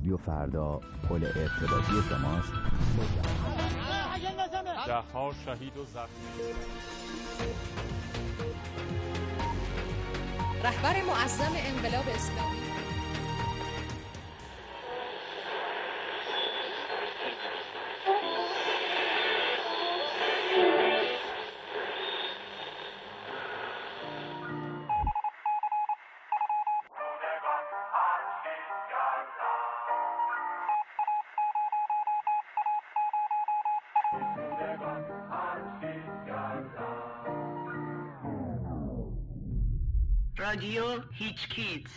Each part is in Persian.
رادیو فردا پل ارتباطی شماست. ده‌ها شهید و زخمی. رهبر معظم انقلاب اسلامی. رادیو هیچکیز.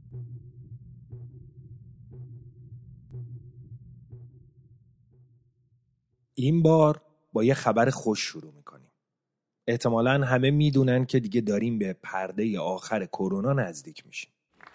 این بار با یه خبر خوش شروع میکنیم. احتمالاً همه میدونن که دیگه داریم به پرده آخر کرونا نزدیک میشیم.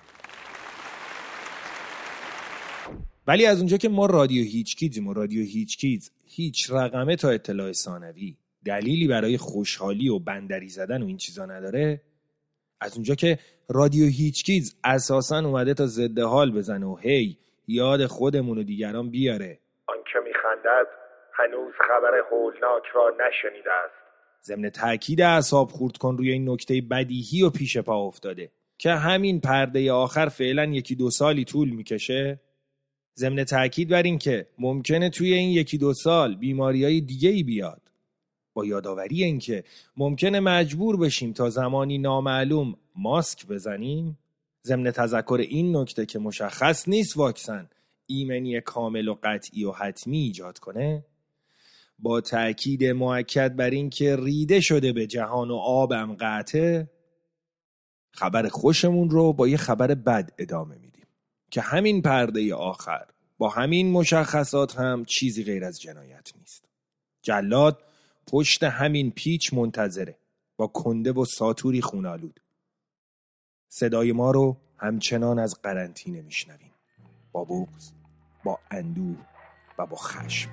ولی از اونجا که ما رادیو هیچکیزیم و رادیو هیچکیز هیچ رقمه تا اطلاع ثانوی دلیلی برای خوشحالی و بندری زدن و این چیزا نداره، از اونجا که رادیو هیچکیز اساساً اومده تا ضد حال بزنه و هی یاد خودمون و دیگران بیاره آنکه میخندد هنوز خبر هولناک را نشنیده است. ضمن تأکید اعصاب خورد کن روی این نکته بدیهی و پیش پا افتاده که همین پرده آخر فعلا 1-2 سالی طول میکشه. ضمن تأکید بر این که ممکنه توی این 1-2 سال بیماریای دیگه‌ای بیاد، با یادآوری این که ممکنه مجبور بشیم تا زمانی نامعلوم ماسک بزنیم. ضمن تذکر این نکته که مشخص نیست واکسن ایمنی کامل و قطعی و حتمی ایجاد کنه، با تأکید مؤکد بر این که ریده شده به جهان و آبم قطعه، خبر خوشمون رو با یه خبر بد ادامه میدیم که همین پرده آخر با همین مشخصات هم چیزی غیر از جنایت نیست. جلاد پشت همین پیچ منتظره با کنده و ساتوری خونالود. صدای ما رو همچنان از قرنطینه میشنویم، با بغض، با اندوه و با خشم.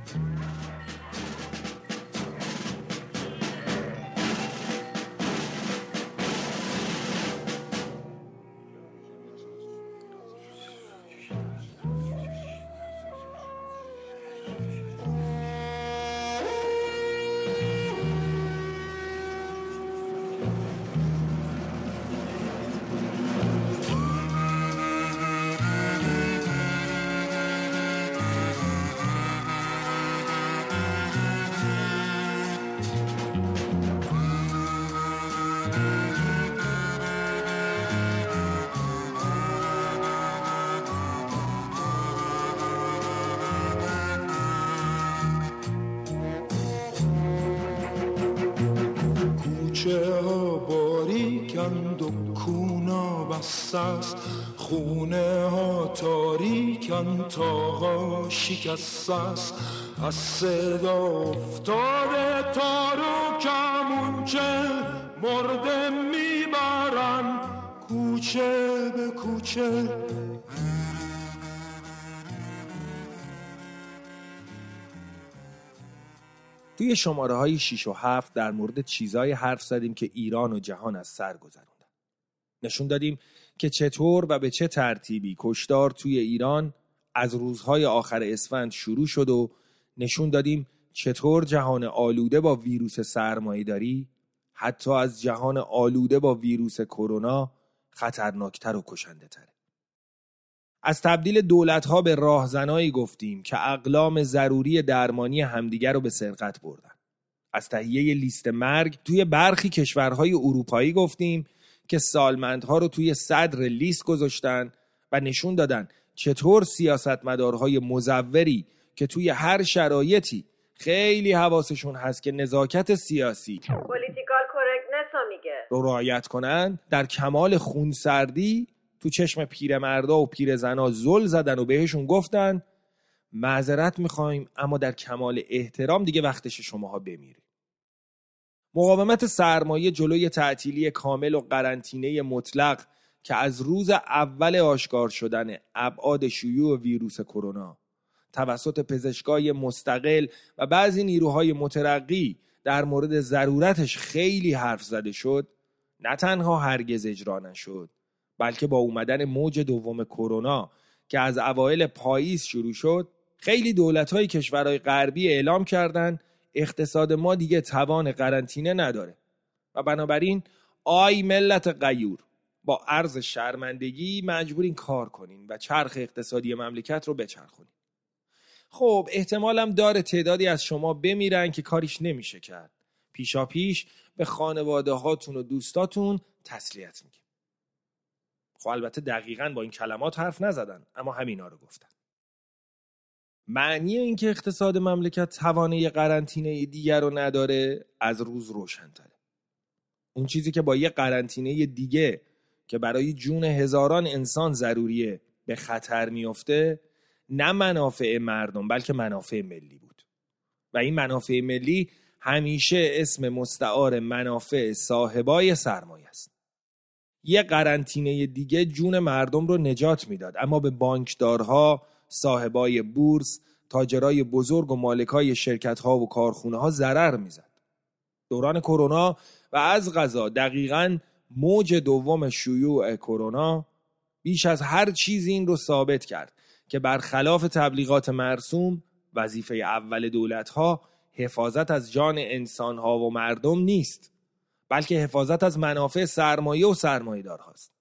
کوچه ها باریکند و کونا بسته است، خونه ها تاریکند، تاقا شکسته است. از صدا افتاده تارو کمونچه مرده میبرن کوچه به کوچه. توی شماره‌های 6 و 7 در مورد چیزای حرف زدیم که ایران و جهان از سر گذروندن. نشون دادیم که چطور و به چه ترتیبی کشتار توی ایران از روزهای آخر اسفند شروع شد و نشون دادیم چطور جهان آلوده با ویروس سرمایه‌داری حتی از جهان آلوده با ویروس کرونا خطرناکتر و کشنده تره. از تبدیل دولت‌ها به راهزنایی گفتیم که اقلام ضروری درمانی همدیگر رو به سرقت بردن. از تهیه لیست مرگ توی برخی کشورهای اروپایی گفتیم که سالمندها رو توی صدر لیست گذاشتن و نشون دادن چطور سیاستمدارهای مزوری که توی هر شرایطی خیلی حواسشون هست که نزاکت سیاسی پولیتیکال کورکتنس رو رعایت کنن، در کمال خونسردی تو چشم پیرمردا و پیرزنا زل زدن و بهشون گفتن معذرت میخوایم اما در کمال احترام دیگه وقتش شماها بمیرید. مقاومت سرمایه جلوی تعطیلی کامل و قرنطینه مطلق که از روز اول آشکار شدن ابعاد شیوع ویروس کرونا توسط پزشکای مستقل و بعضی نیروهای مترقی در مورد ضرورتش خیلی حرف زده شد، نه تنها هرگز اجرا نشد، بلکه با اومدن موج دوم کرونا که از اوایل پاییز شروع شد، خیلی دولت‌های کشورهای غربی اعلام کردن اقتصاد ما دیگه توان قرنطینه نداره و بنابراین آی ملت غیور، با عرض شرمندگی مجبورین کار کنین و چرخ اقتصادی مملکت رو بچرخونین. خب احتمالم داره تعدادی از شما بمیرن که کاریش نمیشه کرد. پیشا پیش به خانواده هاتون و دوستاتون تسلیت میگم. خب البته دقیقاً با این کلمات حرف نزدن، اما همینا رو گفتن. معنی این که اقتصاد مملکت توانه قرنطینه دیگر رو نداره از روز روشن‌تره. اون چیزی که با یه قرنطینه دیگه که برای جون هزاران انسان ضروریه به خطر میفته، نه منافع مردم بلکه منافع ملی بود و این منافع ملی همیشه اسم مستعار منافع صاحبای سرمایه است. یه قرنطینه دیگه جون مردم رو نجات میداد، اما به بانکدارها، صاحبای بورس، تاجرای بزرگ و مالکای شرکت‌ها و کارخونه‌ها ضرر میزد. دوران کرونا و از قضا دقیقاً موج دوم شیوع کرونا بیش از هر چیزی این رو ثابت کرد که برخلاف تبلیغات مرسوم، وظیفه اول دولت‌ها حفاظت از جان انسان‌ها و مردم نیست، بلکه حفاظت از منافع سرمایه و سرمایه‌دارهاست.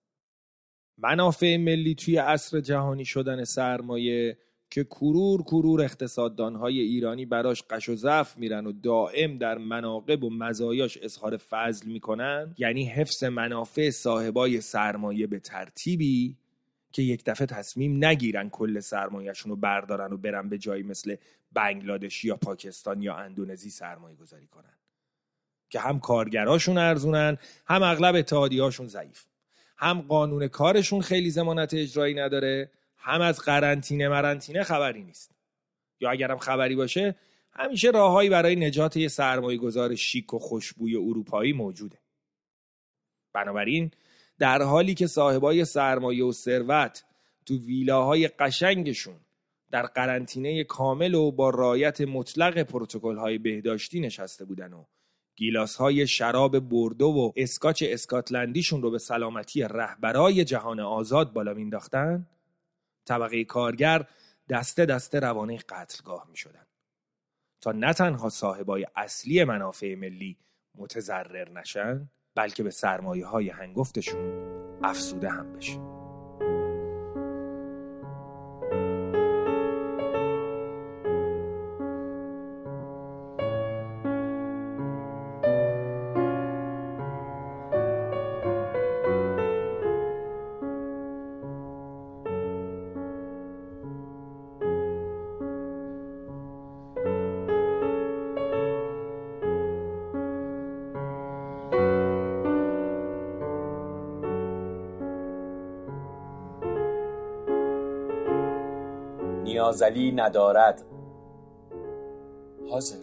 منافع ملی توی عصر جهانی شدن سرمایه که کرور اقتصاددان‌های ایرانی براش قش و ضعف میرن و دائم در مناقب و مزایاش اظهار فضل میکنن، یعنی حفظ منافع صاحبای سرمایه به ترتیبی که یک دفعه تصمیم نگیرن کل سرمایه‌شون رو بردارن و برن به جایی مثل بنگلادش یا پاکستان یا اندونزی سرمایه گذاری کنن که هم کارگراشون ارزونن، هم اغلب اتحادیه‌هاشون ضعیف، هم قانون کارشون خیلی ضمانت اجرایی نداره، هم از قرنطینه خبری نیست، یا اگرم خبری باشه همیشه راههایی برای نجات یه سرمایه‌گذار شیک و خوشبوی اروپایی موجوده. بنابراین در حالی که صاحبای سرمایه و ثروت تو ویلاهای قشنگشون در قرنطینه کامل و با رعایت مطلق پروتکل‌های بهداشتی نشسته بودن و گیلاس‌های شراب بوردو و اسکاچ اسکاتلندیشون رو به سلامتی رهبرای جهان آزاد بالا مینداختن، طبقه کارگر دسته دسته روانه قتلگاه می شدن تا نه تنها صاحبای اصلی منافع ملی متضرر نشن، بلکه به سرمایه های هنگفتشون افزوده هم بشه. نیازلی ندارد. حاضر.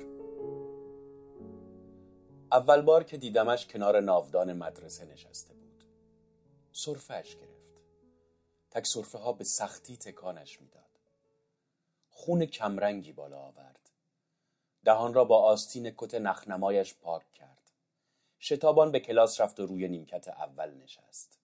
اول بار که دیدمش کنار ناودان مدرسه نشسته بود. سرفه‌اش گرفت. تک سرفه ها به سختی تکانش میداد. خون کمرنگی بالا آورد. دهان را با آستین کت نخنمایش پاک کرد. شتابان به کلاس رفت و روی نیمکت اول نشست.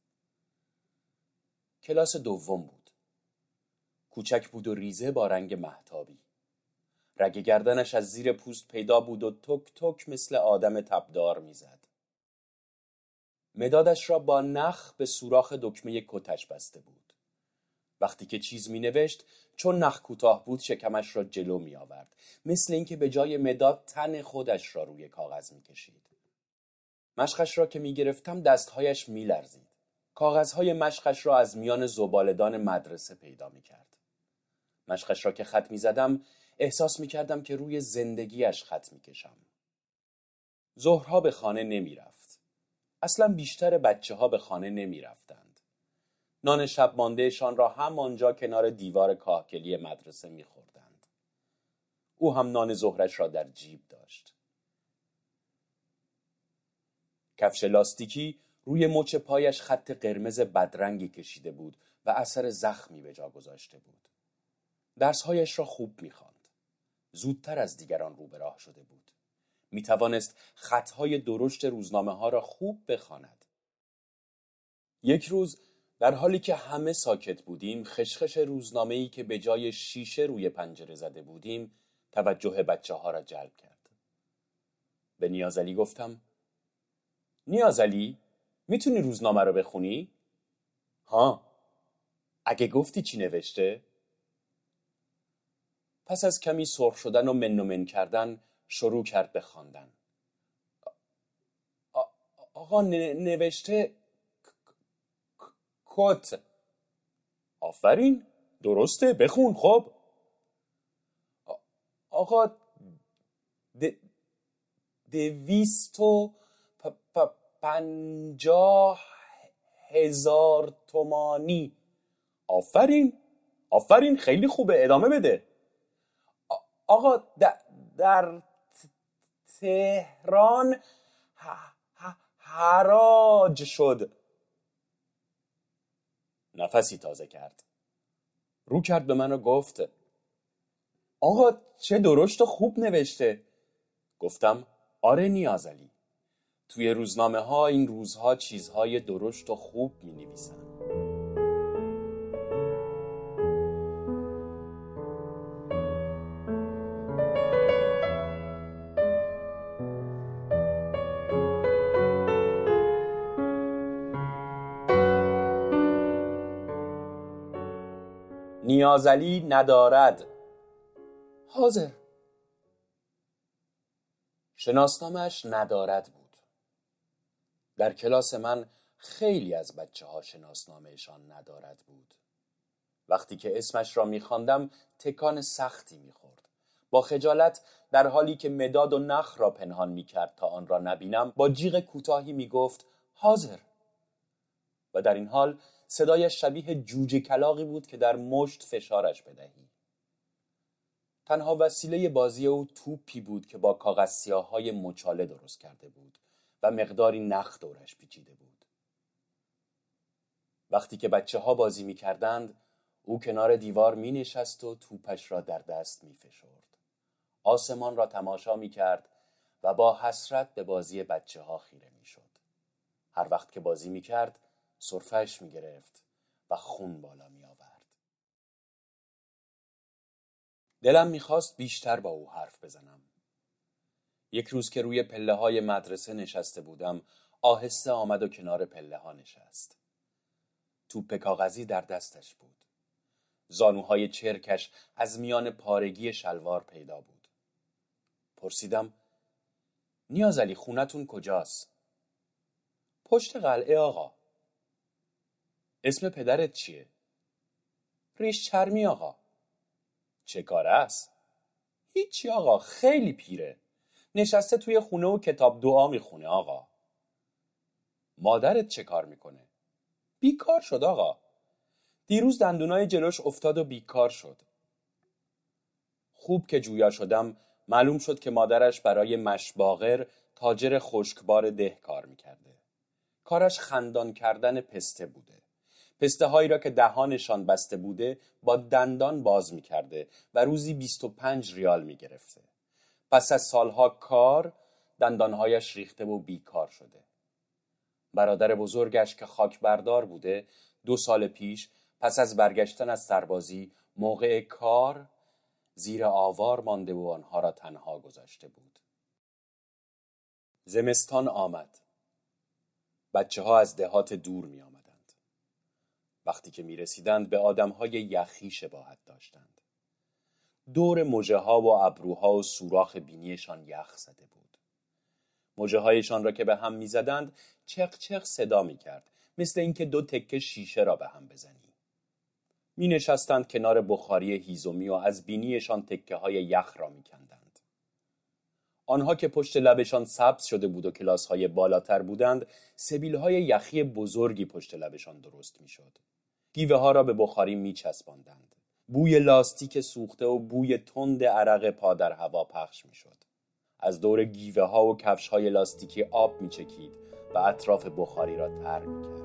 کلاس دوم بود. کوچک بود و ریزه با رنگ مهتابی. رگ گردنش از زیر پوست پیدا بود و تک تک مثل آدم تبدار میزد. مدادش را با نخ به سوراخ دکمه کتش بسته بود. وقتی که چیز می نوشت چون نخ کوتاه بود شکمش را جلو می آورد، مثل اینکه به جای مداد تن خودش را روی کاغذ می کشید. مشقش را که می گرفتم دستهایش می لرزید. کاغذهای مشقش را از میان زباله‌دان مدرسه پیدا می کرد. مشقش را که خط می زدم احساس می کردم که روی زندگیش خط می کشم. ظهرها به خانه نمی رفت. اصلا بیشتر بچه ها به خانه نمی رفتند. نان شب ماندهشان را همانجا کنار دیوار کاهگلی مدرسه می خوردند. او هم نان ظهرش را در جیب داشت. کفش لاستیکی روی مچ پایش خط قرمز بدرنگی کشیده بود و اثر زخمی به جا گذاشته بود. درسهایش را خوب می‌خواند. زودتر از دیگران رو به راه شده بود. می‌توانست خطهای درشت روزنامه‌ها را خوب بخواند. یک روز در حالی که همه ساکت بودیم، خشخش روزنامه‌ای که به جای شیشه روی پنجره زده بودیم توجه بچه‌ها را جلب کرد. به نیازعلی گفتم: نیازعلی، میتونی روزنامه رو بخونی؟ ها، اگه گفتی چی نوشته؟ پس از کمی سرخ شدن و من کردن شروع کرد به خواندن. آقا نوشته کت. آفرین، درسته، بخون. خب آقا 250,000 تومانی. آفرین، خیلی خوبه، ادامه بده. آقا در تهران حراج شد. نفسی تازه کرد. رو کرد به من و گفت: آقا چه درشت و خوب نوشته. گفتم: آره نیازعلی، توی روزنامه ها این روزها چیزهای درشت و خوب می نویسن. نیازعلی ندارد. حاضر. شناسنامه‌اش ندارد بود. در کلاس من خیلی از بچه‌ها شناسنامه‌شان ندارد بود. وقتی که اسمش را می‌خواندم تکان سختی می‌خورد. با خجالت، در حالی که مداد و نخ را پنهان می‌کرد تا آن را نبینم، با جیغ کوتاهی می‌گفت: حاضر. و در این حال صدایش شبیه جوجه کلاغی بود که در مشت فشارش بدهی. تنها وسیله بازی او توپی بود که با کاغذ سیاه‌های مچاله درست کرده بود و مقداری نخ دورش پیچیده بود. وقتی که بچه‌ها بازی می‌کردند، او کنار دیوار می‌نشست و توپش را در دست می‌فشرد. آسمان را تماشا می‌کرد و با حسرت به بازی بچه‌ها خیره می‌شد. هر وقت که بازی می‌کرد، سرفه‌اش می‌گرفت و خون بالا می‌آورد. دلم می‌خواست بیشتر با او حرف بزنم. یک روز که روی پله‌های مدرسه نشسته بودم، آهسته آمد و کنار پله‌ها نشست. توپ کاغذی در دستش بود. زانوهای چرکش از میان پارگی شلوار پیدا بود. پرسیدم: نیازعلی، خونتون کجاست؟ پشت قلعه آقا. اسم پدرت چیه؟ ریش چرمی آقا. چه کاره است؟ هیچی آقا، خیلی پیره. نشسته توی خونه و کتاب دعا میخونه آقا. مادرت چه کار میکنه؟ بیکار شد آقا. دیروز دندونای جلوش افتاد و بیکار شد. خوب که جویا شدم معلوم شد که مادرش برای مشباغر تاجر خشکبار ده کار میکرده. کارش خندان کردن پسته بوده. پسته هایی را که دهانشان بسته بوده با دندان باز میکرده و روزی 25 ریال میگرفته. پس از سالها کار دندانهایش ریخته و بیکار شده. برادر بزرگش که خاک بردار بوده 2 سال پیش پس از برگشتن از سربازی موقع کار زیر آوار مانده و آنها را تنها گذاشته بود. زمستان آمد. بچه‌ها از دهات دور می آمدند. وقتی که می رسیدند به آدم‌های یخی شباهت داشتند. دور مژه‌ها و ابروها و سوراخ بینیشان یخ زده بود. مژه‌هایشان را که به هم می زدند چق چق صدا می کرد، مثل اینکه 2 تکه شیشه را به هم بزنی. می نشستند کنار بخاری هیزومی و از بینیشان تکه های یخ را می کندند. آنها که پشت لبشان سبز شده بود و کلاس های بالاتر بودند، سبیل های یخی بزرگی پشت لبشان درست می شد. گیوه ها را به بخاری می چسباندند. بوی لاستیک سوخته و بوی تند عرق پا در هوا پخش می شد. از دور گیوه ها و کفش های لاستیکی آب می چکید و اطراف بخاری را تر می کرد.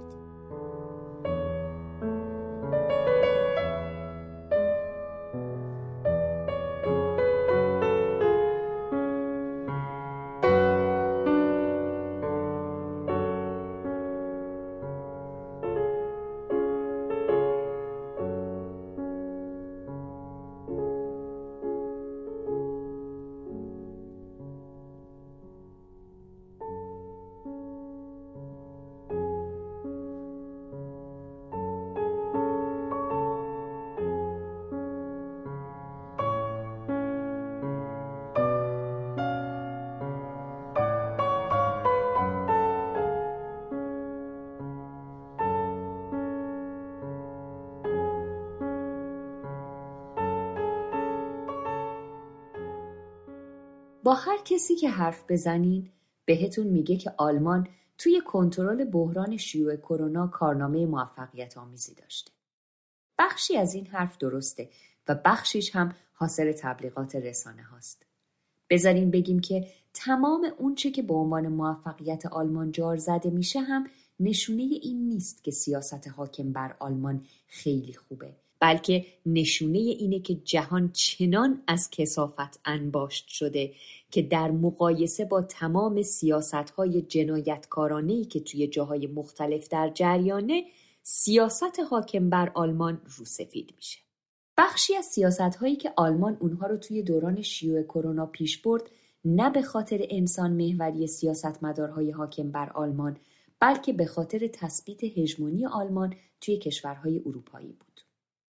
با هر کسی که حرف بزنین بهتون میگه که آلمان توی کنترل بحران شیوع کرونا کارنامه موفقیت آمیزی داشته. بخشی از این حرف درسته و بخشیش هم حاصل تبلیغات رسانه هاست. بذارین بگیم که تمام اونچه که به عنوان موفقیت آلمان جار زده میشه هم نشونه این نیست که سیاست حاکم بر آلمان خیلی خوبه، بلکه نشونه اینه که جهان چنان از کثافت انباشت شده که در مقایسه با تمام سیاست‌های جنایتکارانه‌ای که توی جاهای مختلف در جریانه، سیاست حاکم بر آلمان روسفید میشه. بخشی از سیاست‌هایی که آلمان اونها رو توی دوران شیوع کرونا پیش برد، نه به خاطر انسان محوری سیاستمدارهای حاکم بر آلمان، بلکه به خاطر تثبیت هژمونی آلمان توی کشورهای اروپایی بود.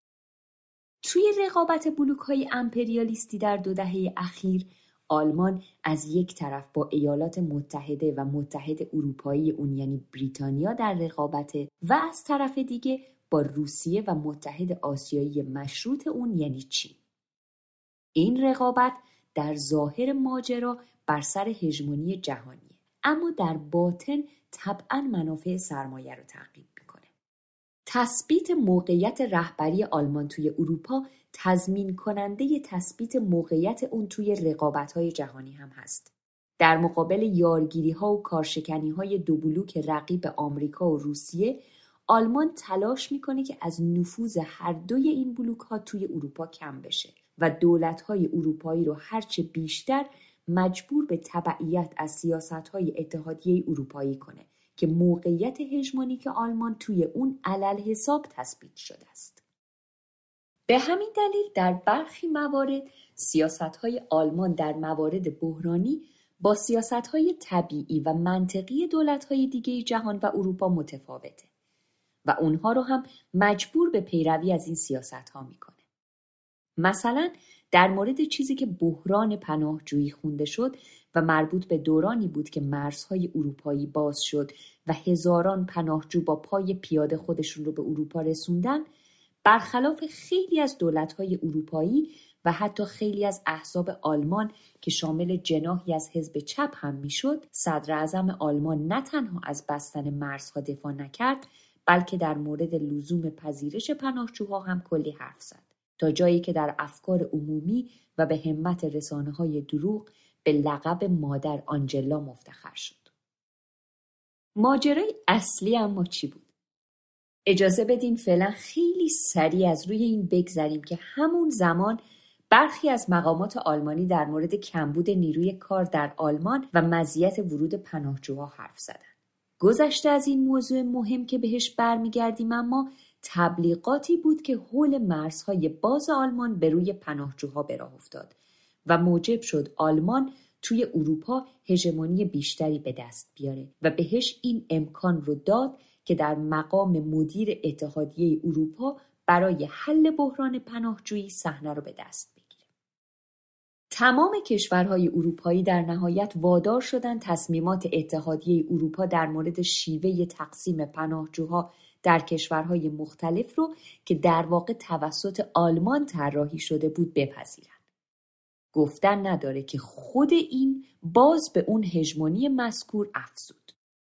توی رقابت بلوک‌های امپریالیستی در 2 دهه اخیر، آلمان از یک طرف با ایالات متحده و متحد اروپایی اون یعنی بریتانیا در رقابته و از طرف دیگه با روسیه و متحد آسیایی مشروط اون یعنی چین. این رقابت در ظاهر ماجرا بر سر هژمونی جهانیه، اما در باطن طبعاً منافع سرمایه رو تعقیب میکنه. تثبیت موقعیت رهبری آلمان توی اروپا تضمین کننده تثبیت موقعیت اون توی رقابت‌های جهانی هم هست. در مقابل یارگیری‌ها و کارشکنی‌های 2 بلوک رقیب آمریکا و روسیه، آلمان تلاش میکنه که از نفوذ هر دوی این بلوک‌ها توی اروپا کم بشه و دولت‌های اروپایی رو هرچه بیشتر مجبور به تبعیت از سیاست‌های اتحادیه اروپایی کنه که موقعیت هژمونیک آلمان توی اون علالحساب تثبیت شده است. به همین دلیل در برخی موارد سیاست‌های آلمان در موارد بحرانی با سیاست‌های طبیعی و منطقی دولت‌های دیگه جهان و اروپا متفاوته و اونها رو هم مجبور به پیروی از این سیاست‌ها میکنه. مثلا در مورد چیزی که بحران پناهجویی خونده شد و مربوط به دورانی بود که مرزهای اروپایی باز شد و هزاران پناهجو با پای پیاده خودشون رو به اروپا رسوندن، برخلاف خیلی از دولت‌های اروپایی و حتی خیلی از احزاب آلمان که شامل جناحی از حزب چپ هم میشد، صدر اعظم آلمان نه تنها از بستن مرزها دفاع نکرد، بلکه در مورد لزوم پذیرش پناهجوها هم کلی حرف زد، تا جایی که در افکار عمومی و به همت رسانه‌های دروغ به لقب مادر آنجلا مفتخر شد. ماجرای اصلی اما چی بود؟ اجازه بدین فعلا خیلی سریع از روی این بگذریم که همون زمان برخی از مقامات آلمانی در مورد کمبود نیروی کار در آلمان و مزیت ورود پناهجوها حرف زدن. گذشته از این موضوع مهم که بهش برمیگردیم، اما تبلیغاتی بود که حول مرزهای باز آلمان به روی پناهجوها به راه افتاد و موجب شد آلمان توی اروپا هژمونی بیشتری به دست بیاره و بهش این امکان رو داد که در مقام مدیر اتحادیه اروپا برای حل بحران پناهجویی صحنه رو به دست بگیره. تمام کشورهای اروپایی در نهایت وادار شدند تصمیمات اتحادیه اروپا در مورد شیوه تقسیم پناهجوها در کشورهای مختلف رو که در واقع توسط آلمان طراحی شده بود بپذیرند. گفتن نداره که خود این باز به اون هژمونی مذکور افزود.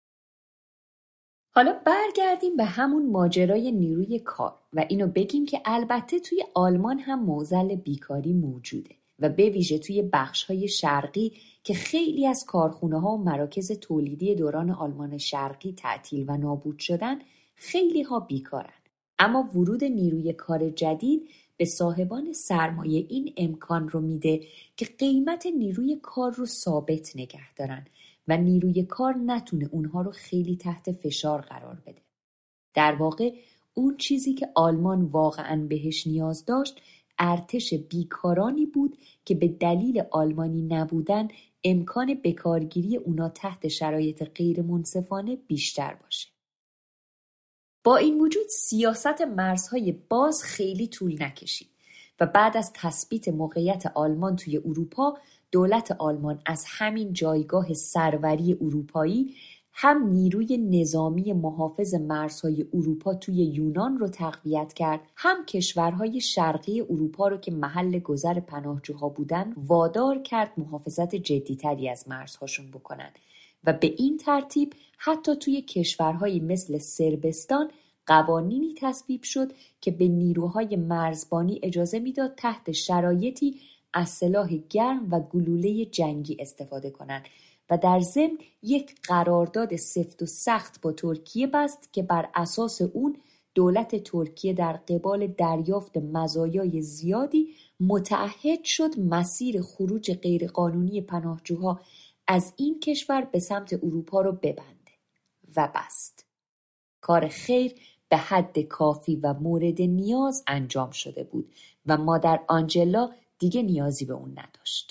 حالا برگردیم به همون ماجرای نیروی کار و اینو بگیم که البته توی آلمان هم معضل بیکاری موجوده و به ویژه توی بخش‌های شرقی که خیلی از کارخونه‌ها و مراکز تولیدی دوران آلمان شرقی تعطیل و نابود شدن، خیلی ها بیکارن. اما ورود نیروی کار جدید به صاحبان سرمایه این امکان رو میده که قیمت نیروی کار رو ثابت نگه دارن و نیروی کار نتونه اونها رو خیلی تحت فشار قرار بده. در واقع اون چیزی که آلمان واقعاً بهش نیاز داشت ارتش بیکارانی بود که به دلیل آلمانی نبودن امکان بکارگیری اونا تحت شرایط غیر منصفانه بیشتر باشه. با این وجود سیاست مرزهای باز خیلی طول نکشید و بعد از تثبیت موقعیت آلمان توی اروپا، دولت آلمان از همین جایگاه سروری اروپایی هم نیروی نظامی محافظ مرزهای اروپا توی یونان رو تقویت کرد، هم کشورهای شرقی اروپا رو که محل گذر پناهجوها بودن وادار کرد محافظت جدیتری از مرزهاشون بکنن و به این ترتیب حتی توی کشورهایی مثل صربستان قوانینی تصویب شد که به نیروهای مرزبانی اجازه میداد تحت شرایطی از سلاح گرم و گلوله جنگی استفاده کنند و در ضمن یک قرارداد سفت و سخت با ترکیه بست که بر اساس اون دولت ترکیه در قبال دریافت مزایای زیادی متعهد شد مسیر خروج غیرقانونی پناهجوها از این کشور به سمت اروپا رو ببنده و بست. کار خیر به حد کافی و مورد نیاز انجام شده بود و مادر آنجلا دیگه نیازی به اون نداشت.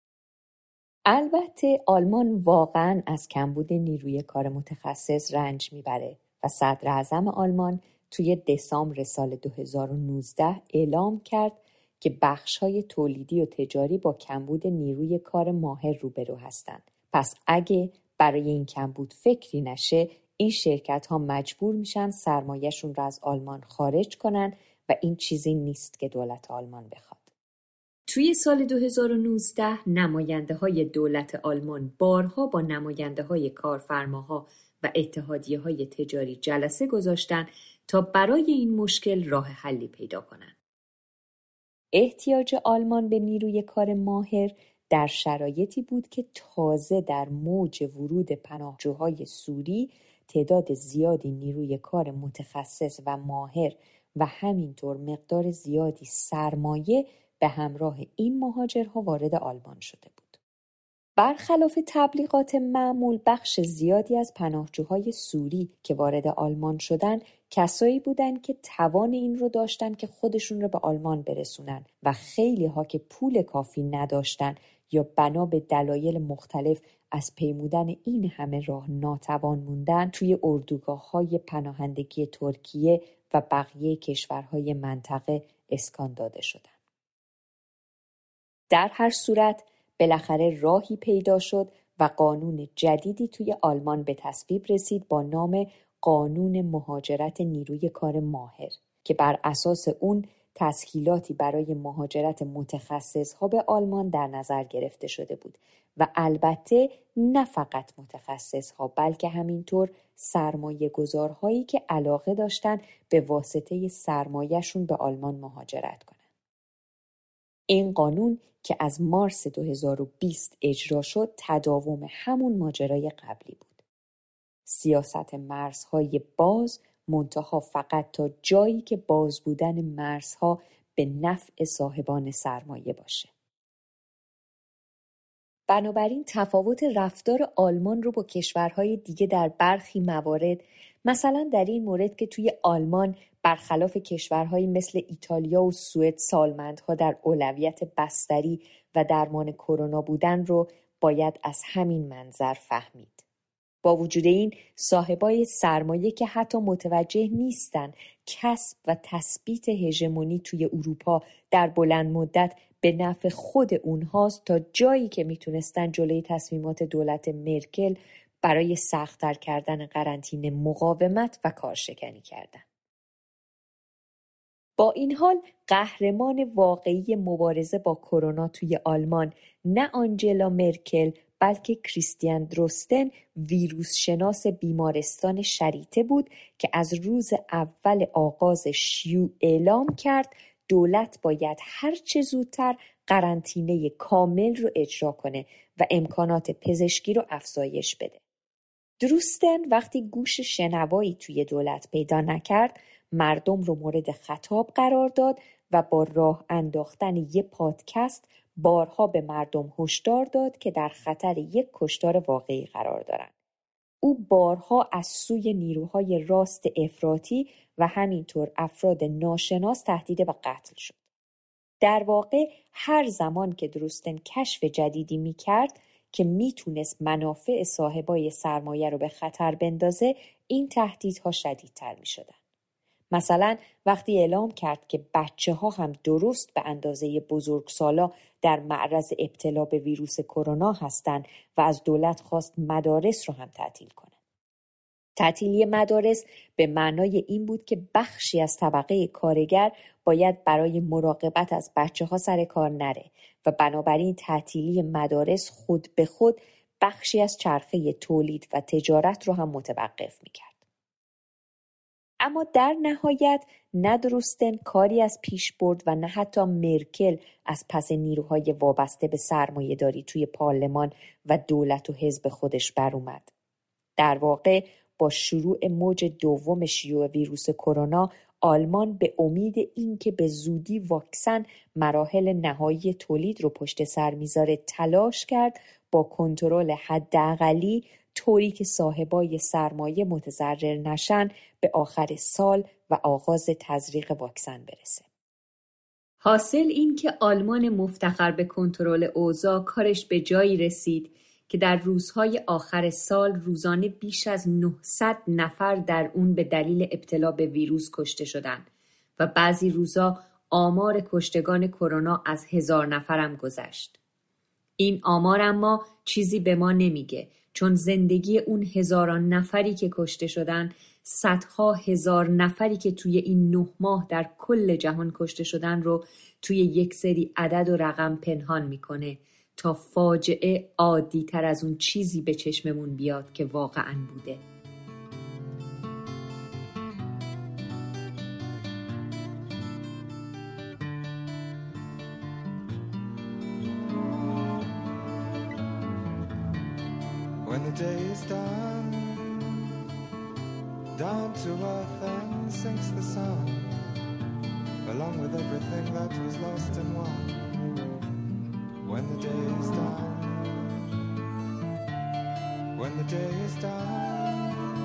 البته آلمان واقعاً از کمبود نیروی کار متخصص رنج میبره و صدر اعظم آلمان توی دسامبر سال 2019 اعلام کرد که بخش‌های تولیدی و تجاری با کمبود نیروی کار ماهر روبرو هستند. پس اگه برای این کمبود فکری نشه، این شرکت‌ها مجبور میشن سرمایه‌شون رو از آلمان خارج کنن و این چیزی نیست که دولت آلمان بخواد. توی سال 2019 نماینده‌های دولت آلمان بارها با نماینده‌های کارفرماها و اتحادیه‌های تجاری جلسه گذاشتن تا برای این مشکل راه حلی پیدا کنن. احتیاج آلمان به نیروی کار ماهر در شرایطی بود که تازه در موج ورود پناهجوهای سوری تعداد زیادی نیروی کار متخصص و ماهر و همینطور مقدار زیادی سرمایه به همراه این مهاجرها وارد آلمان شده بود. برخلاف تبلیغات معمول، بخش زیادی از پناهجوهای سوری که وارد آلمان شدن کسایی بودن که توان این رو داشتن که خودشون رو به آلمان برسونن و خیلی ها که پول کافی نداشتن یا بنا به دلایل مختلف از پیمودن این همه راه ناتوان موندن توی اردوگاه‌های پناهندگی ترکیه و بقیه کشورهای منطقه اسکان داده شدن. در هر صورت بالاخره راهی پیدا شد و قانون جدیدی توی آلمان به تصویب رسید با نام قانون مهاجرت نیروی کار ماهر که بر اساس اون تسهیلاتی برای مهاجرت متخصصها به آلمان در نظر گرفته شده بود و البته نه فقط متخصصها بلکه همینطور سرمایه گذارهایی که علاقه داشتن به واسطه سرمایه‌شون به آلمان مهاجرت کنن. این قانون که از مارس 2020 اجرا شد تداوم همون ماجرای قبلی بود. سیاست مرزهای باز، منتها فقط تا جایی که باز بودن مرزها به نفع صاحبان سرمایه باشه. بنابراین تفاوت رفتار آلمان رو با کشورهای دیگه در برخی موارد، مثلا در این مورد که توی آلمان برخلاف کشورهایی مثل ایتالیا و سوئد سالمندها در اولویت بستری و درمان کرونا بودن رو باید از همین منظر فهمید. با وجود این صاحبای سرمایه که حتی متوجه نیستن کسب و تثبیت هژمونی توی اروپا در بلند مدت به نفع خود اونهاست تا جایی که میتونستن جلوی تصمیمات دولت مرکل برای سخت‌تر کردن قرنطینه مقاومت و کارشکنی کردن. با این حال قهرمان واقعی مبارزه با کرونا توی آلمان نه آنجلا مرکل بلکه کریستیان دروستن ویروس شناس بیمارستان شریته بود که از روز اول آغاز شیوع اعلام کرد دولت باید هر چه زودتر قرنطینه کامل رو اجرا کنه و امکانات پزشکی رو افزایش بده. دروستن وقتی گوش شنوایی توی دولت پیدا نکرد، مردم رو مورد خطاب قرار داد و با راه انداختن یک پادکست بارها به مردم هشدار داد که در خطر یک کشتار واقعی قرار دارند. او بارها از سوی نیروهای راست افراطی و همینطور افراد ناشناس تهدید به قتل شد. در واقع هر زمان که دروستن کشف جدیدی می‌کرد که میتونست منافع صاحبای سرمایه رو به خطر بندازه، این تهدیدها شدیدتر می‌شدن. مثلا وقتی اعلام کرد که بچه‌ها هم درست به اندازه بزرگسالا در معرض ابتلا به ویروس کرونا هستند و از دولت خواست مدارس رو هم تعطیل کنه. تعطیلی مدارس به معنای این بود که بخشی از طبقه کارگر باید برای مراقبت از بچه‌ها سر کار نره و بنابراین تعطیلی مدارس خود به خود بخشی از چرخه تولید و تجارت رو هم متوقف می‌کرد. اما در نهایت نه دروستن کاری از پیش برد و نه حتی مرکل از پس نیروهای وابسته به سرمایه‌داری توی پارلمان و دولت و حزب خودش بر اومد. در واقع با شروع موج دوم شیوع ویروس کرونا، آلمان به امید اینکه به زودی واکسن مراحل نهایی تولید رو پشت سر میذاره تلاش کرد با کنترل حداقلی طوری که صاحبای سرمایه متضرر نشن به آخر سال و آغاز تزریق واکسن برسه. حاصل این که آلمان مفتخر به کنترل اوضاع کارش به جایی رسید که در روزهای آخر سال روزانه بیش از 900 نفر در اون به دلیل ابتلا به ویروس کشته شدند و بعضی روزا آمار کشتگان کرونا از 1000 نفرم گذشت. این آمار اما چیزی به ما نمیگه، چون زندگی اون هزاران نفری که کشته شدن، صدها هزار نفری که توی این 9 ماه در کل جهان کشته شدن رو توی یک سری عدد و رقم پنهان میکنه تا فاجعه عادی تر از اون چیزی به چشممون بیاد که واقعاً بوده. When the day is done, down to earth and sinks the sun, along with everything that was lost and won. When the day is done, when the day is done,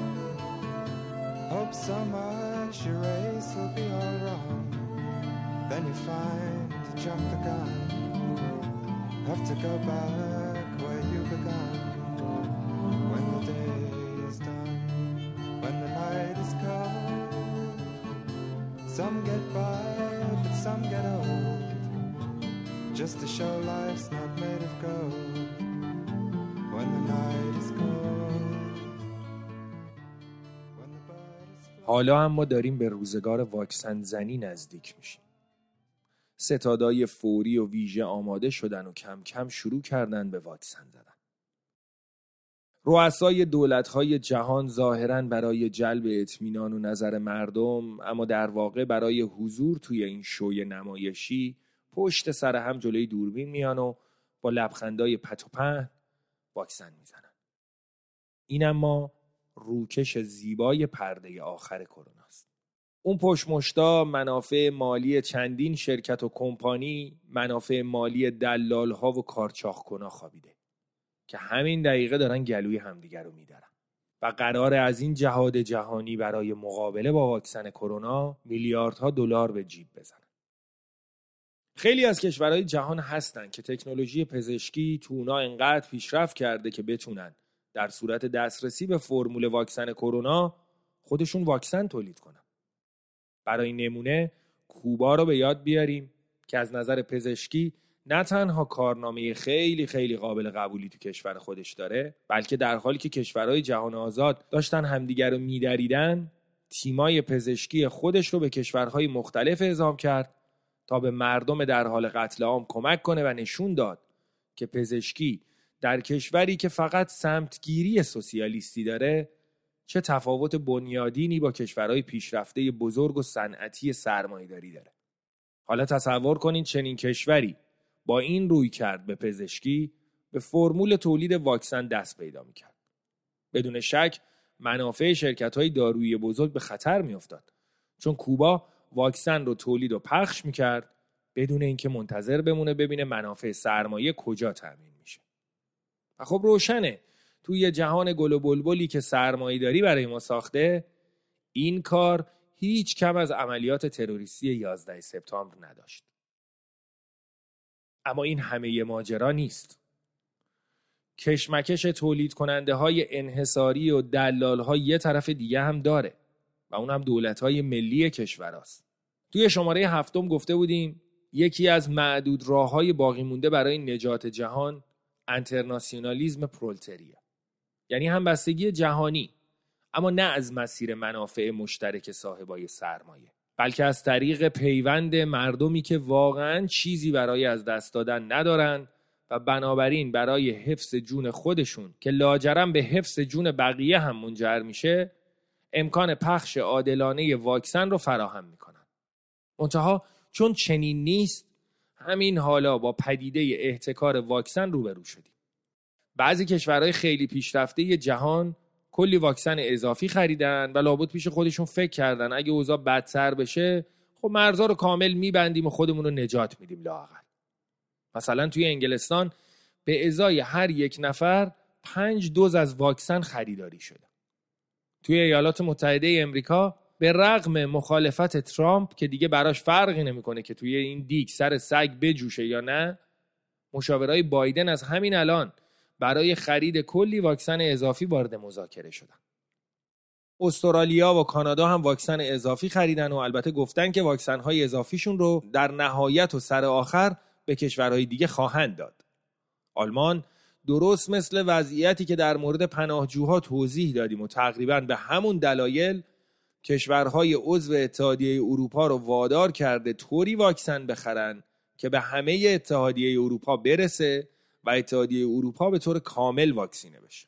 hope so much your race will be all wrong. Then you find you jumped the gun, have to go back where you began. When the day is done, when the night is cold, some get by but some get old, just to show life's not made of gold. When the night is cold, when the bird is full. حالا هم ما داریم به روزگار واکسن زنی نزدیک میشیم. ستادای فوری و ویژه آماده شدن و کم کم شروع کردن به واکسن زدن. رؤسای دولت‌های جهان ظاهراً برای جلب اطمینان و نظر مردم، اما در واقع برای حضور توی این شوی نمایشی پشت سر هم جلوی دوربین میان و با لبخندای پت و پهن واکسن میزنن. این اما روکش زیبای پرده آخر کروناست. اون پشمشتا منافع مالی چندین شرکت و کمپانی، منافع مالی دلال‌ها و کارچاخ‌کنا خوابیده که همین دقیقه دارن گلوی همدیگر رو میدارن و قراره از این جهاد جهانی برای مقابله با واکسن کرونا میلیاردها دلار به جیب بزنن. خیلی از کشورهای جهان هستن که تکنولوژی پزشکی تو اونا انقدر پیشرفت کرده که بتونن در صورت دسترسی به فرمول واکسن کرونا خودشون واکسن تولید کنن. برای نمونه کوبا رو به یاد بیاریم که از نظر پزشکی نه تنها کارنامه خیلی خیلی قابل قبولی تو کشور خودش داره، بلکه در حالی که کشورهای جهان آزاد داشتن همدیگر رو میدریدن، تیمای پزشکی خودش رو به کشورهای مختلف اعزام کرد تا به مردم در حال قتل عام کمک کنه و نشون داد که پزشکی در کشوری که فقط سمتگیری سوسیالیستی داره چه تفاوت بنیادینی با کشورهای پیشرفته بزرگ و صنعتی سرمایه‌داری داره. حالا تصور کنید چنین کشوری با این روی کرد به پزشکی به فرمول تولید واکسن دست پیدا میکرد. بدون شک منافع شرکت‌های دارویی بزرگ به خطر میافتاد، چون کوبا واکسن رو تولید و پخش میکرد بدون اینکه منتظر بمونه ببینه منافع سرمایه کجا تامین میشه. و خب روشنه توی جهان گل و بلبلی که سرمایه‌داری برای ما ساخته، این کار هیچ کم از عملیات تروریستی 11 سپتامبر نداشت. اما این همه ماجرا نیست. کشمکش تولید کننده های انحصاری و دلال ها یه طرف دیگه هم داره و اون هم دولت های ملی کشوراست. توی شماره 7 گفته بودیم یکی از معدود راه های باقی مونده برای نجات جهان انترناسیونالیسم پرولتریا، یعنی همبستگی جهانی، اما نه از مسیر منافع مشترک صاحبای سرمایه، بلکه از طریق پیوند مردمی که واقعاً چیزی برای از دست دادن ندارن و بنابراین برای حفظ جون خودشون که لاجرم به حفظ جون بقیه هم منجر میشه امکان پخش عادلانه واکسن رو فراهم میکنن. منتها چون چنین نیست، همین حالا با پدیده احتکار واکسن روبرو شدیم. بعضی کشورهای خیلی پیشرفته جهان کلی واکسن اضافی خریدن و لابد پیش خودشون فکر کردن اگه اوضاع بدتر بشه خب مرزا رو کامل میبندیم و خودمون رو نجات میدیم لااقل. مثلا توی انگلستان به ازای هر 1 نفر 5 دوز از واکسن خریداری شده. توی ایالات متحده امریکا به رغم مخالفت ترامپ که دیگه براش فرقی نمیکنه که توی این دیگ سر سگ بجوشه یا نه، مشاورای بایدن از همین الان برای خرید کلی واکسن اضافی وارد مذاکره شدن. استرالیا و کانادا هم واکسن اضافی خریدن و البته گفتن که واکسن‌های اضافیشون رو در نهایت و سر آخر به کشورهای دیگه خواهند داد. آلمان درست مثل وضعیتی که در مورد پناهجوها توضیح دادیم و تقریباً به همون دلایل کشورهای عضو اتحادیه اروپا رو وادار کرده طوری واکسن بخرن که به همه اتحادیه اروپا برسه و اتحادیه اروپا به طور کامل واکسینه بشه.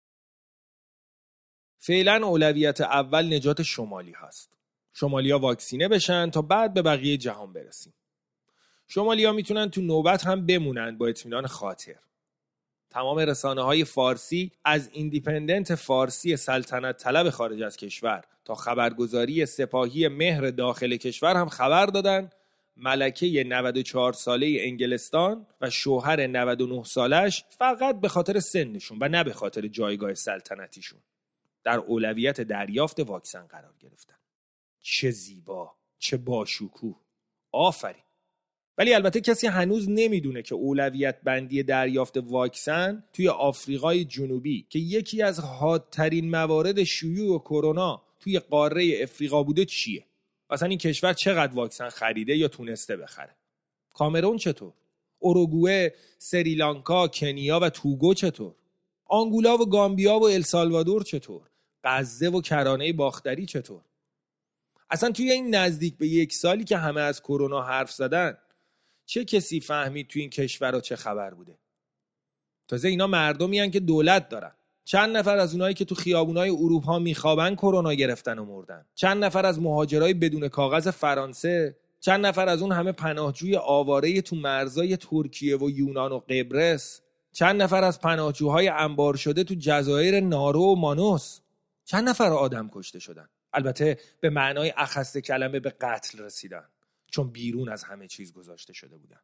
فعلا اولویت اول نجات شمالی هست. شمالیا واکسینه بشن تا بعد به بقیه جهان برسیم. شمالیا میتونن تو نوبت هم بمونن با اطمینان خاطر. تمام رسانه‌های فارسی از ایندیپندنت فارسی سلطنت طلب خارج از کشور تا خبرگزاری سپاهی مهر داخل کشور هم خبر دادن ملکه 94 ساله انگلستان و شوهر 99 سالش فقط به خاطر سنشون و نه به خاطر جایگاه سلطنتیشون در اولویت دریافت واکسن قرار گرفتن. چه زیبا، چه باشکوه، آفرین. ولی البته کسی هنوز نمیدونه که اولویت بندی دریافت واکسن توی آفریقای جنوبی که یکی از حادترین موارد شیوع کرونا توی قاره افریقا بوده چیه؟ مثلا این کشور چقدر واکسن خریده یا تونسته بخره؟ کامرون چطور؟ اوروگوئه، سریلانکا، کنیا و توگو چطور؟ آنگولا و گامبیا و السالوادور چطور؟ غزه و کرانه باختری چطور؟ اصلا توی این نزدیک به 1 سالی که همه از کرونا حرف زدن چه کسی فهمید توی این کشورها چه خبر بوده؟ تازه اینا مردمی هن که دولت دارن. چند نفر از اونایی که تو خیابونای اروپا میخوابن کرونا گرفتن و مردن؟ چند نفر از مهاجرای بدون کاغذ فرانسه؟ چند نفر از اون همه پناهجوی آواره تو مرزای ترکیه و یونان و قبرس؟ چند نفر از پناهجوهای انبار شده تو جزایر نارو و مانوس؟ چند نفر آدم کشته شدن؟ البته به معنای اخص کلمه به قتل رسیدن، چون بیرون از همه چیز گذاشته شده بودن.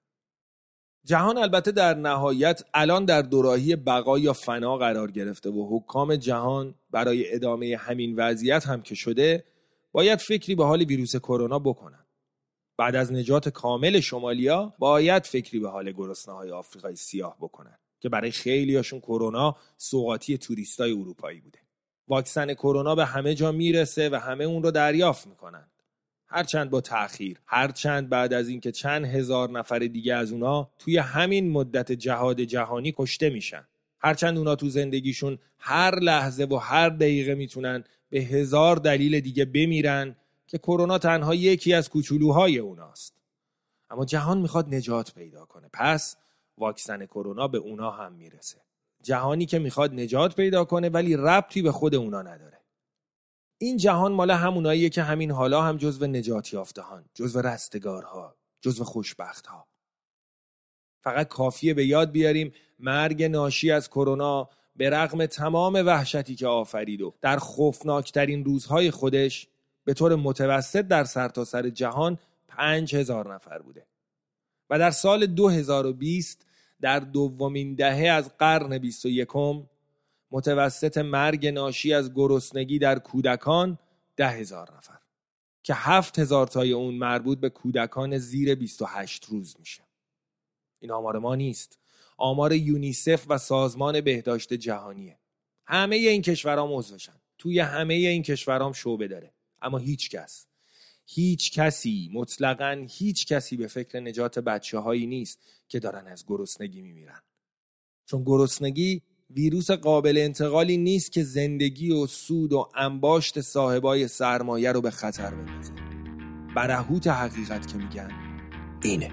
جهان البته در نهایت الان در دوراهی بقا یا فنا قرار گرفته و حکام جهان برای ادامه همین وضعیت هم که شده باید فکری به حال ویروس کرونا بکنن. بعد از نجات کامل شمالیا باید فکری به حال گرسنه‌های آفریقای سیاه بکنن که برای خیلیاشون کرونا سوغاتی توریستای اروپایی بوده. واکسن کرونا به همه جا میرسه و همه اون رو دریافت میکنن. هرچند با تأخیر، هرچند بعد از اینکه چند هزار نفر دیگه از اونا توی همین مدت جهاد جهانی کشته میشن، هرچند اونا تو زندگیشون هر لحظه و هر دقیقه میتونن به 1000 دلیل دیگه بمیرن که کرونا تنها یکی از کوچولوهای اوناست. اما جهان میخواد نجات پیدا کنه، پس واکسن کرونا به اونا هم میرسه. جهانی که میخواد نجات پیدا کنه ولی ربطی به خود اونا نداره. این جهان مال هموناییه که همین حالا هم جزو نجات یافتهان، جزو رستگارها، جزو خوشبختها. فقط کافیه به یاد بیاریم مرگ ناشی از کرونا به رغم تمام وحشتی که آفرید و در خوفناکترین روزهای خودش به طور متوسط در سرتاسر جهان 5000 نفر بوده و در سال 2020 در دومین دهه از قرن 21 متوسط مرگ ناشی از گرسنگی در کودکان 10,000 نفر که 7,000 تای اون مربوط به کودکان زیر 28 روز میشه. این آمار ما نیست، آمار یونیسف و سازمان بهداشت جهانیه. همه این کشورها عضوشن، توی همه این کشورها شعبه داره، اما هیچ کسی مطلقاً هیچ کسی به فکر نجات بچه‌هایی نیست که دارن از گرسنگی میمیرن. چون گرسنگی ویروس قابل انتقالی نیست که زندگی و سود و انباشت صاحبای سرمایه رو به خطر بندازه. برهوت حقیقت که میگن اینه.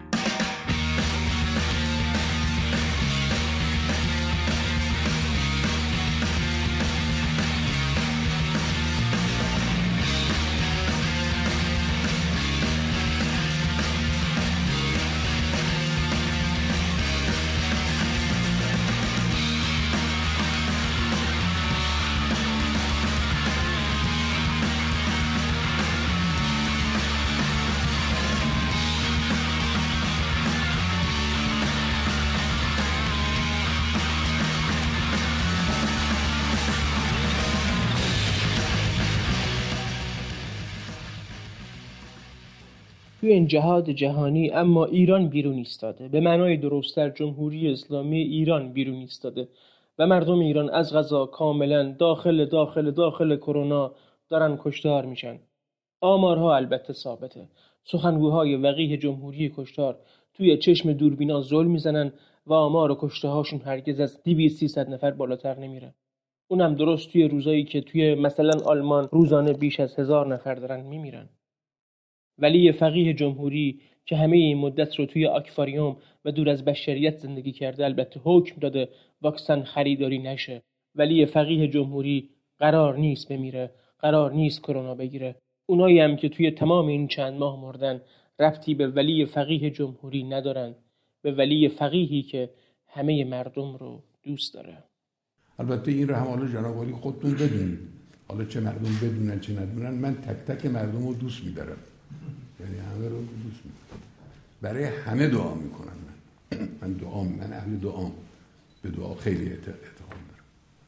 توی این جهاد جهانی اما ایران بیرون ایستاده، به معنای درست‌تر جمهوری اسلامی ایران بیرون ایستاده و مردم ایران از قضا کاملا داخل کرونا دارن کشتار میشن. آمارها البته ثابته. سخنگوهای وقیح جمهوری کشتار توی چشم دوربینا زل میزنن و آمار کشته هاشون هرگز از 200-300 نفر بالاتر نمیره. اونم درست توی روزایی که توی مثلا آلمان روزانه بیش از 1000 نفر دارن میمیرن. ولی فقیه جمهوری که همه این مدت رو توی آکواریوم و دور از بشریت زندگی کرده البته حکم داده واکسن خریداری نشه. ولی فقیه جمهوری قرار نیست بمیره، قرار نیست کرونا بگیره. اونایی هم که توی تمام این چند ماه مردن ربطی به ولی فقیه جمهوری ندارن، به ولی فقیهی که همه مردم رو دوست داره. البته این رو هم حالا جناب عالی خودتون بدونید، حالا چه مردم بدونن چه ندونن، من تک تک مردم رو دوست می‌دارم، یعنی همه رو دوست می‌دارم، برای همه دعا میکنم. من اهل دعام، به دعا خیلی اعتقاد دارم.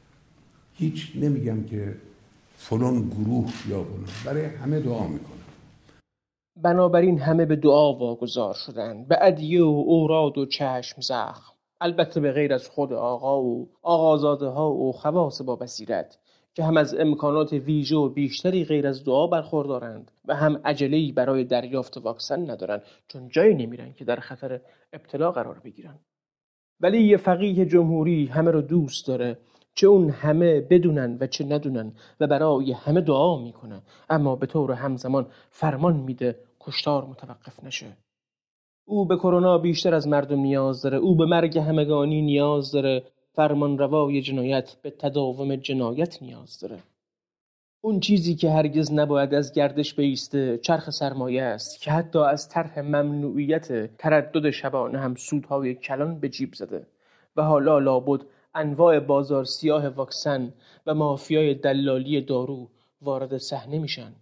هیچ نمیگم که فلان گروه یا فلان، برای همه دعا میکنم. بنابراین همه به دعا واگذار شدن، به ادعیه و اوراد و چشم زخم، البته به غیر از خود آقا و آقازاده ها و خواص با بصیرت که هم از امکانات ویژه و بیشتری غیر از دعا برخوردارند و هم عجله‌ای برای دریافت واکسن ندارند، چون جایی نمیرن که در خطر ابتلا قرار بگیرن. ولی یه فقیه جمهوری همه رو دوست داره، چه اون همه بدونن و چه ندونن، و برای همه دعا میکنه، اما به طور همزمان فرمان میده کشتار متوقف نشه. او به کرونا بیشتر از مردم نیاز داره، او به مرگ همگانی نیاز داره، فرمان روای جنایت به تداوم جنایت نیاز داره. اون چیزی که هرگز نباید از گردش بایسته چرخ سرمایه است که حتی از طرح ممنوعیت تردد شبانه هم سودهای کلان به جیب زده و حالا لابد انواع بازار سیاه واکسن و مافیای دلالی دارو وارد صحنه میشن.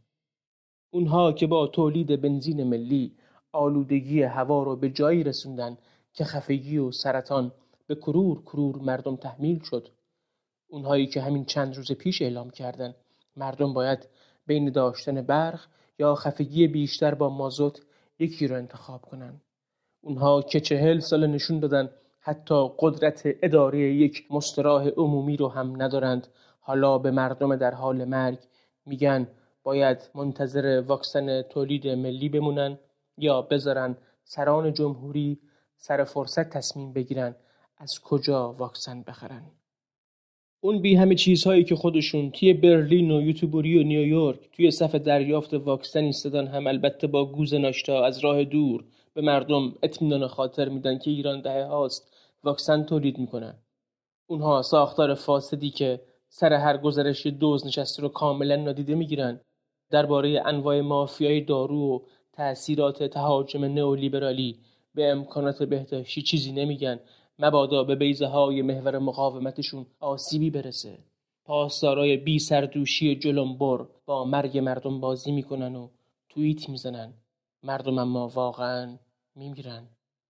اونها که با تولید بنزین ملی آلودگی هوا رو به جایی رسوندن که خفگی و سرطان به کرور مردم تحمیل شد. اونهایی که همین چند روز پیش اعلام کردن مردم باید بین داشتن برق یا خفگی بیشتر با مازوت یکی رو انتخاب کنن. اونها که 40 سال نشون دادن حتی قدرت اداره یک مستراح عمومی رو هم ندارند، حالا به مردم در حال مرگ میگن باید منتظر واکسن تولید ملی بمونن یا بذارن سران جمهوری سر فرصت تصمیم بگیرن از کجا واکسن بخرن. اون بی همه چیزهایی که خودشون توی برلین و یوتوبری و نیویورک توی صف دریافت واکسن ایستادن هم البته با گوز ناشتا از راه دور به مردم اطمینان خاطر میدن که ایران دهه هاست واکسن تولید میکنن. اونها ساختار فاسدی که سر هر گزارش دوز نشسته رو کاملا نادیده میگیرن. درباره انواع مافیای دارو و تأثیرات تهاجم نئولیبرالی به امکانات بهداشتی چیزی نمیگن، مبادا به بیضه های محور مقاومتشون آسیبی برسه. پاسدارای بی سردوشی جلنبر با مرگ مردم بازی میکنن و توییت میزنن، مردم اما واقعا میمیرن.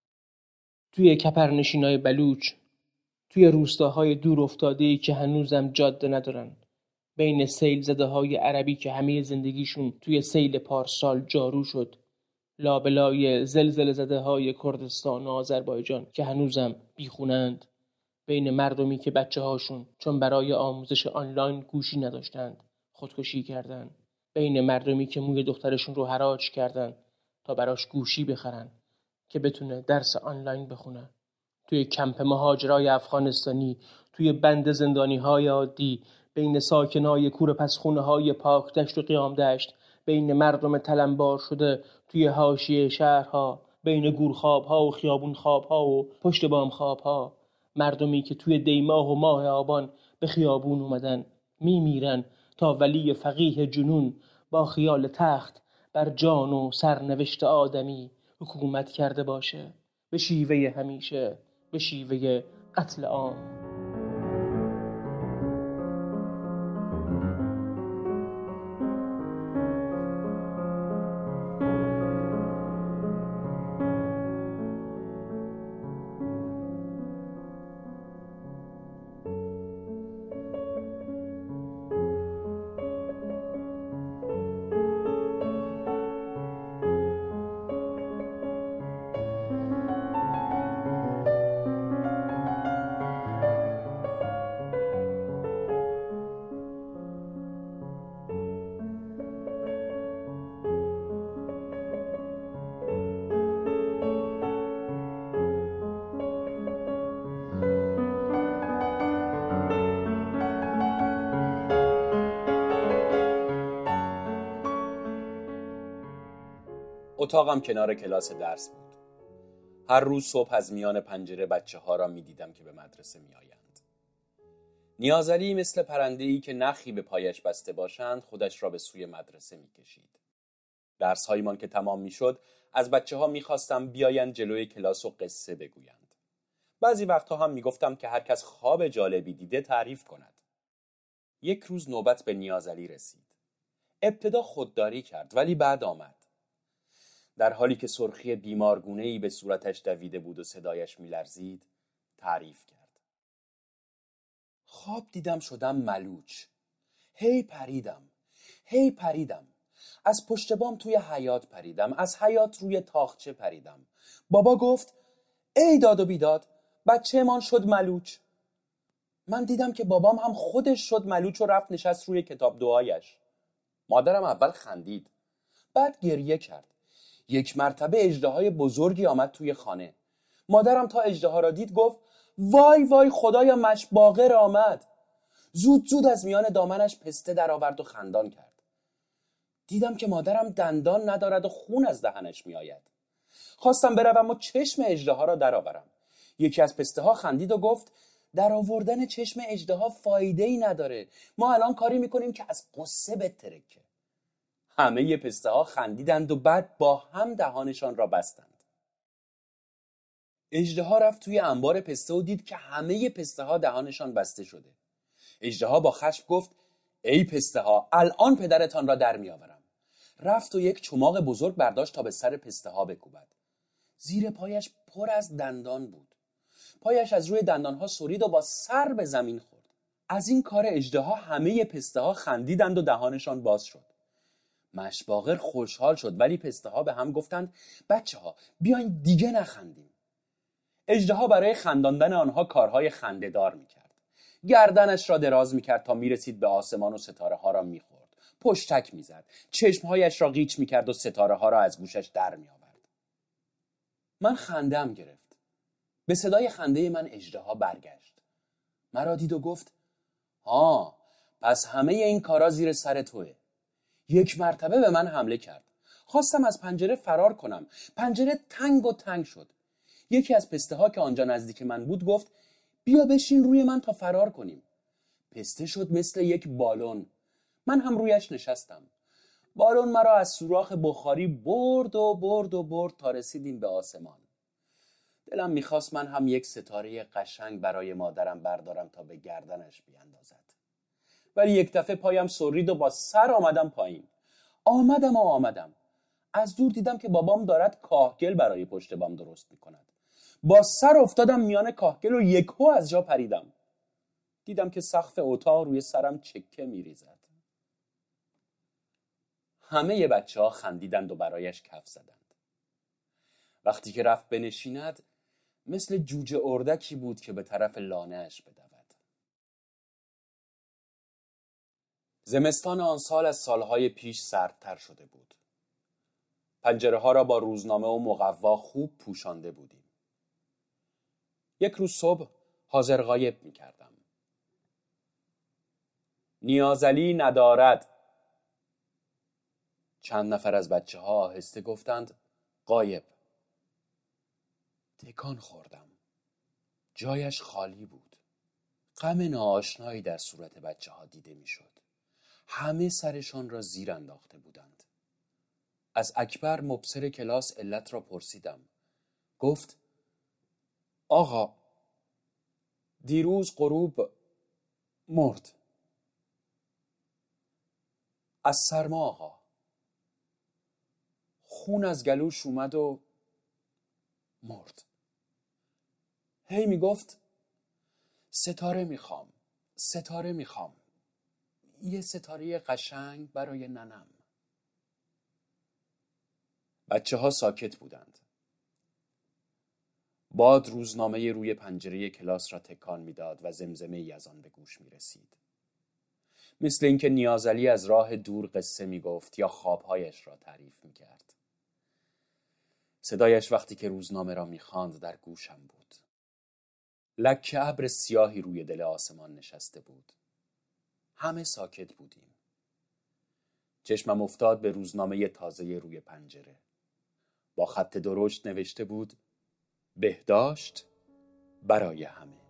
توی کپرنشینای بلوچ، توی روستاهای دور افتاده‌ای که هنوزم جاده ندارن، بین سیل زده های عربی که همه زندگیشون توی سیل پارسال جارو شد، لابلای زلزله زده های کردستان و آذربایجان که هنوزم بیخونند، بین مردمی که بچه هاشون چون برای آموزش آنلاین گوشی نداشتند خودکشی کردند، بین مردمی که موی دخترشون رو حراج کردند تا براش گوشی بخرن که بتونه درس آنلاین بخونه، توی کمپ مهاجرای افغانستانی، توی بند زندانی‌های عادی، بین ساکنای کوره پسخونه‌های پاک دشت و قیام دشت، بین مردم تلمبار شده توی حاشیه شهرها، بین گورخواب‌ها و خیابون خواب‌ها و پشت بام خواب‌ها، مردمی که توی دیماه و ماه آبان به خیابون اومدن میمیرن تا ولی فقیه جنون با خیال تخت بر جان و سرنوشت آدمی حکومت کرده باشه، به شیوه همیشه، به شیوه قتل عام. اتاقم کنار کلاس درس بود. هر روز صبح از میان پنجره بچه‌ها را می‌دیدم که به مدرسه می‌آیند. نیازعلی مثل پرنده‌ای که نخی به پایش بسته باشند خودش را به سوی مدرسه می‌کشید. درس‌هایمان که تمام می‌شد از بچه‌ها می‌خواستم بیایند جلوی کلاس و قصه بگویند. بعضی وقتها هم می‌گفتم که هر کس خواب جالبی دیده تعریف کند. یک روز نوبت به نیازعلی رسید. ابتدا خودداری کرد ولی بعد آمد. در حالی که سرخی بیمارگونه‌ای به صورتش دویده بود و صدایش می‌لرزید، تعریف کرد. خواب دیدم شدم ملوچ. هی پریدم. از پشت بام توی حیاط پریدم. از حیاط روی تاقچه پریدم. بابا گفت ای داد و بیداد، بچه‌مان شد ملوچ. من دیدم که بابام هم خودش شد ملوچ و رفت نشست روی کتاب دعایش. مادرم اول خندید، بعد گریه کرد. یک مرتبه اژدهای بزرگی آمد توی خانه. مادرم تا اژدها را دید گفت وای وای خدایا مشباغر آمد. زود از میان دامنش پسته در آورد و خندان کرد. دیدم که مادرم دندان ندارد و خون از دهنش می آید. خواستم بروم و چشم اژدها را در آورم. یکی از پسته ها خندید و گفت در آوردن چشم اژدها فایده‌ای نداره. ما الان کاری میکنیم که از قصه بترکه. همه پسته ها خندیدند و بعد با هم دهانشان را بستند. اژدها رفت توی انبار پسته و دید که همه پسته ها دهانشان بسته شده. اژدها با خشم گفت ای پسته ها، الان پدرتان را در می آورم. رفت و یک چماق بزرگ برداشت تا به سر پسته ها بکوبد. زیر پایش پر از دندان بود. پایش از روی دندان ها سرید و با سر به زمین خورد. از این کار اژدها همه پسته ها خندیدند و دهانشان باز شد. مشباغر خوشحال شد ولی پسته ها به هم گفتند بچه‌ها بیاین دیگه نخندیم. اژدها برای خنداندن آنها کارهای خنده‌دار میکرد. گردنش را دراز میکرد تا میرسید به آسمان و ستاره ها را میخورد. پشتک میزد. چشمهایش را قیچ میکرد و ستاره ها را از گوشش در میآورد. من خنده‌ام گرفت. به صدای خنده من اژدها برگشت. مرا دید و گفت پس همه این کارا زیر سر توئه. یک مرتبه به من حمله کرد. خواستم از پنجره فرار کنم. پنجره تنگ شد. یکی از پسته ها که آنجا نزدیک من بود گفت بیا بشین روی من تا فرار کنیم. پسته شد مثل یک بالون. من هم رویش نشستم. بالون مرا از سوراخ بخاری برد تا رسیدیم به آسمان. دلم میخواست من هم یک ستاره قشنگ برای مادرم بردارم تا به گردنش بیاندازد. ولی یک دفعه پایم سرید و با سر آمدم پایین. آمدم. از دور دیدم که بابام دارد کاهگل برای پشت بام درست میکند. با سر افتادم میان کاهگل و یکهو از جا پریدم. دیدم که سقف اتاق روی سرم چکه میریزد. همه بچه‌ها خندیدند و برایش کف زدند. وقتی که رفت بنشیند مثل جوجه اردکی بود که به طرف لانه‌اش بدود. زمستان آن سال از سالهای پیش سردتر شده بود. پنجره ها را با روزنامه و مقوا خوب پوشانده بودیم. یک روز صبح حاضر غایب می کردم. نیازلی ندارد. چند نفر از بچه ها آهسته گفتند غایب. تکان خوردم. جایش خالی بود. غم ناآشنایی در صورت بچه ها دیده می شد. همه سرشان را زیر انداخته بودند. از اکبر مبصر کلاس علت را پرسیدم. گفت آقا دیروز غروب مرد. از سرما آقا. خون از گلوش اومد و مرد. هی می گفت ستاره میخوام. ستاره میخوام. یه ستاره قشنگ برای ننم. بچه ها ساکت بودند. باد روزنامه روی پنجره کلاس را تکان میداد و زمزمه ای از آن به گوش می رسید. مثل اینکه نیازعلی از راه دور قصه می گفت یا خوابهایش را تعریف می کرد. صدایش وقتی که روزنامه را می خواند در گوشم بود. لکه ابر سیاهی روی دل آسمان نشسته بود. همه ساکت بودیم. چشمم افتاد به روزنامه تازه روی پنجره. با خط درشت نوشته بود بهداشت برای همه.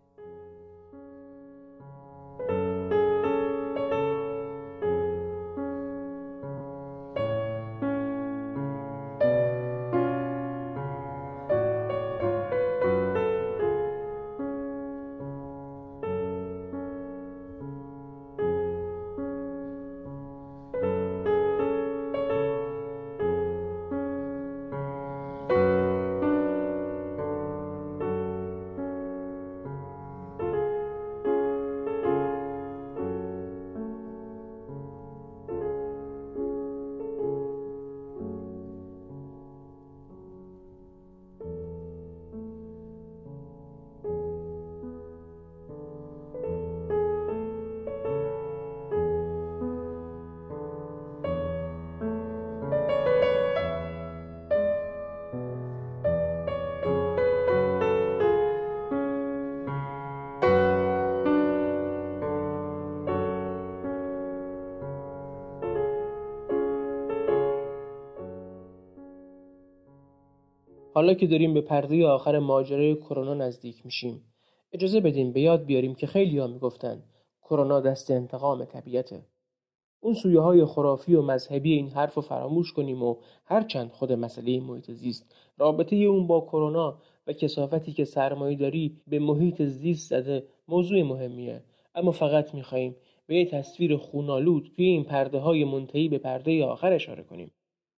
حالا که داریم به پرده آخر ماجرای کرونا نزدیک میشیم، اجازه بدیم به یاد بیاریم که خیلی‌ها میگفتن کرونا دست انتقام طبیعته. اون سویه‌های خرافی و مذهبی این حرف رو فراموش کنیم و هرچند خود مسئله محیط زیست رابطه اون با کرونا و کثافتی که سرمایه‌داری به محیط زیست زده موضوع مهمیه، اما فقط می‌خوایم به یه تصویر خونالود توی این پرده‌های منتهی به پرده آخر اشاره کنیم.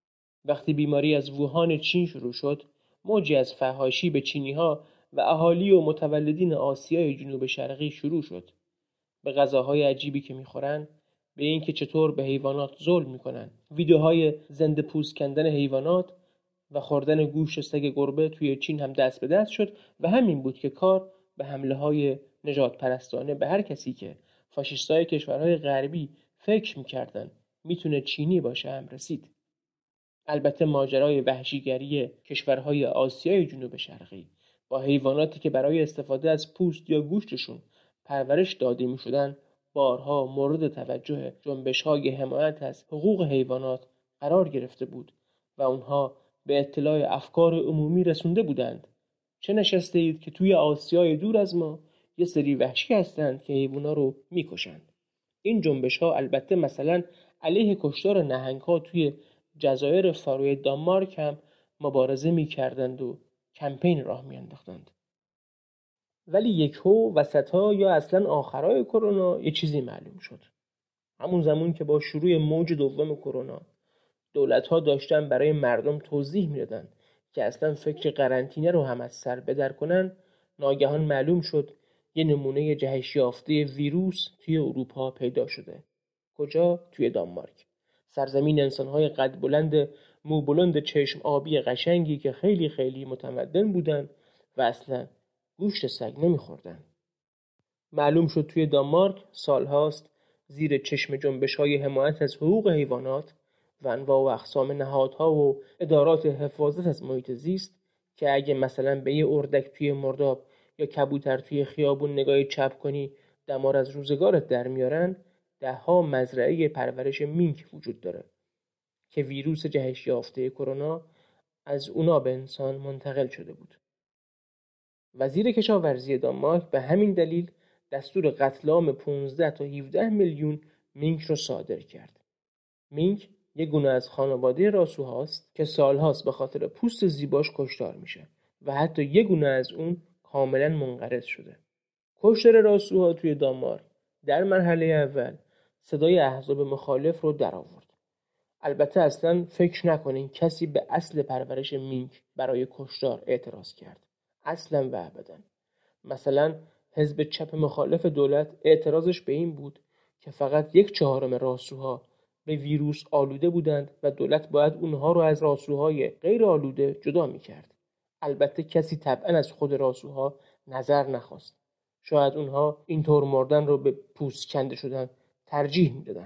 وقتی بیماری از ووهان چین شروع شد، موجی از فحاشی به چینی‌ها و اهالی و متولدین آسیای جنوب شرقی شروع شد. به غذاهای عجیبی که می‌خورن، به اینکه چطور به حیوانات ظلم می‌کنن. ویدیوهای زنده پوست کندن حیوانات و خوردن گوشت سگ گربه توی چین هم دست به دست شد و همین بود که کار به حمله‌های نژاد پرستانه به هر کسی که فاشیستای کشورهای غربی فکر می‌کردن میتونه چینی باشه هم رسید. البته ماجرای وحشیگری کشورهای آسیای جنوب شرقی با حیواناتی که برای استفاده از پوست یا گوشتشون پرورش داده می‌شدن بارها مورد توجه جنبش‌های حمایت از حقوق حیوانات قرار گرفته بود و اونها به اطلاع افکار عمومی رسونده بودند. چه نشسته اید که توی آسیای دور از ما یه سری وحشی هستند که حیونا رو می‌کشند. این جنبش‌ها البته مثلا علیه کشتار نهنگ‌ها توی جزایر فاروه دانمارک هم مبارزه می‌کردند و کمپین راه می‌انداختند. ولی یکهو وسطا یا اصلا آخرای کرونا یه چیزی معلوم شد. همون زمان که با شروع موج دوم کرونا دولت‌ها داشتن برای مردم توضیح می‌دادن که اصلا فکر قرنطینه رو هم از سر بدر کنن، ناگهان معلوم شد یه نمونه جهش یافته ویروس توی اروپا پیدا شده. کجا؟ توی دانمارک. سرزمین انسان‌های قد بلند مو بلند چشم آبی قشنگی که خیلی خیلی متمدن بودن و اصلا گوشت سگ نمی‌خوردن. معلوم شد توی دانمارک سالهاست زیر چشم جنبش‌های حمایت از حقوق حیوانات و انواع و اقسام نهادها و ادارات حفاظت از محیط زیست که اگه مثلا به یه اردک توی مرداب یا کبوتر توی خیابون نگاه چپ کنی دمار از روزگارت در میارن، 10 مزرعه پرورش مینک وجود داره که ویروس جهش یافته کرونا از اونا به انسان منتقل شده بود. وزیر کشاورزی دانمارک به همین دلیل دستور قتل عام 15 تا 17 میلیون مینک رو صادر کرد. مینک یک گونه از خانواده راسوهاست که سالهاست به خاطر پوست زیباش کشتار میشه و حتی یک گونه از اون کاملا منقرض شده. کشتار راسوها توی دانمارک در مرحله اول صدای احزاب مخالف رو در آورد. البته اصلا فکر نکنین کسی به اصل پرورش مینک برای کشتار اعتراض کرد. اصلا و ابدا. مثلا حزب چپ مخالف دولت اعتراضش به این بود که فقط 1/4 راسوها به ویروس آلوده بودند و دولت باید اونها رو از راسوهای غیر آلوده جدا میکرد. البته کسی طبعا از خود راسوها نظر نخواست. شاید اونها اینطور مردن رو به پوست کنده شدن ترجیح میدادن.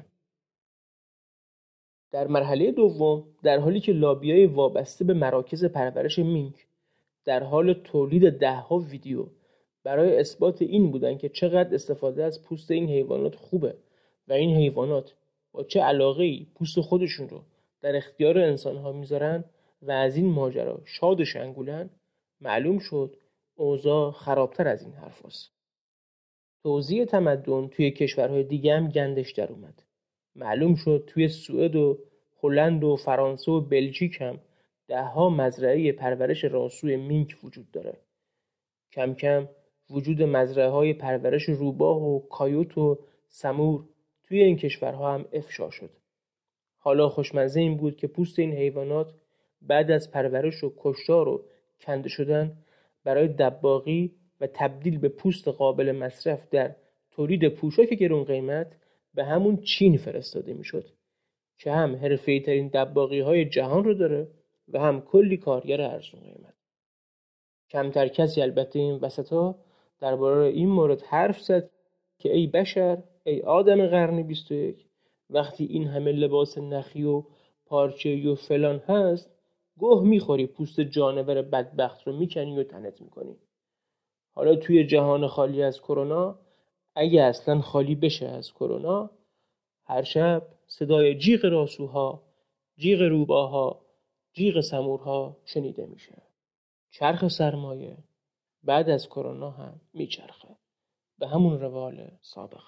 در مرحله دوم، در حالی که لابیای وابسته به مراکز پرورش مینک در حال تولید 10 ویدیو برای اثبات این بودن که چقدر استفاده از پوست این حیوانات خوبه و این حیوانات با چه علاقه‌ای پوست خودشون رو در اختیار انسان‌ها میذارن و از این ماجرا شاد و شنگولن، معلوم شد اوضاع خرابتر از این حرفاست. توزیع تمدن توی کشورهای دیگه هم گندش در اومد. معلوم شد توی سوئد و هلند و فرانسه و بلژیک هم 10 مزرعه پرورش راسوی مینک وجود داره. کم کم وجود مزرعه‌های پرورش روباه و کایوت و سمور توی این کشورها هم افشا شد. حالا خوشمزه این بود که پوست این حیوانات بعد از پرورش و کشتار و کنده شدن برای دباغی و تبدیل به پوست قابل مصرف در تولید پوشاک گران قیمت به همون چین فرستاده میشد که هم حرفه‌ای ترین دباغی‌های جهان رو داره و هم کلی کارگر ارزون قیمت. کمتر کسی البته این وسطا درباره این مورد حرف زد که ای بشر، ای آدم قرن 21، وقتی این همه لباس نخی و پارچه‌ای و فلان هست، گوه میخوری پوست جانور بدبخت رو میکنی و تنت میکنی. حالا توی جهان خالی از کرونا، اگه اصلا خالی بشه از کرونا، هر شب صدای جیغ راسوها، جیغ روباها، جیغ سمورها شنیده میشه. چرخ سرمایه بعد از کرونا هم میچرخه به همون روال سابق.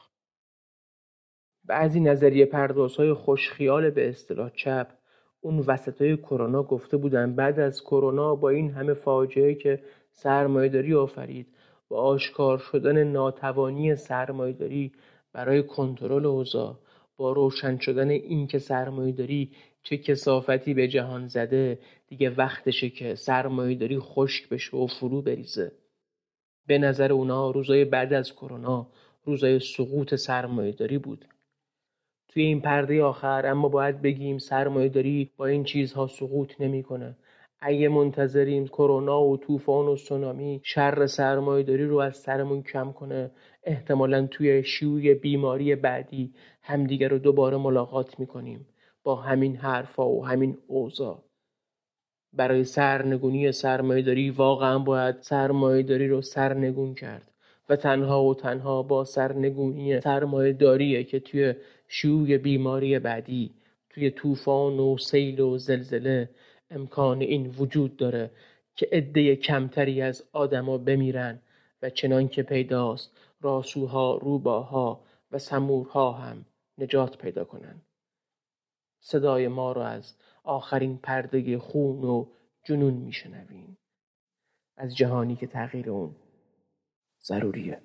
بعضی نظریه پردازهای خوشخیال به اصطلاح چپ اون وسطای کرونا گفته بودن بعد از کرونا با این همه فاجعه که سرمایه‌داری آفرید، با آشکار شدن ناتوانی سرمایه‌داری برای کنترل اوضاع، با روشن شدن این که سرمایه‌داری چه کثافتی به جهان زده، دیگه وقتشه که سرمایه‌داری خشک بشه و فرو بریزه. به نظر اونا روزای بعد از کرونا روزای سقوط سرمایه‌داری بود. توی این پرده آخر اما باید بگیم سرمایه‌داری با این چیزها سقوط نمی‌کنه. اگه منتظریم کرونا و طوفان و سونامی شر سرمایه‌داری رو از سرمون کم کنه، احتمالاً توی شیوع بیماری بعدی همدیگه رو دوباره ملاقات می‌کنیم با همین حرفا و همین اوضاع. برای سرنگونی سرمایه‌داری واقعاً باید سرمایه‌داری رو سرنگون کرد و تنها با سرنگونی سرمایه‌داریه که توی شیوع بیماری بعدی، توی طوفان و سیل و زلزله امکان این وجود داره که عده کمتری از آدما بمیرن و چنان که پیداست راسوها، روباها و سمورها هم نجات پیدا کنن. صدای ما رو از آخرین پرده خون و جنون میشنویم، از جهانی که تغییر اون ضروریه.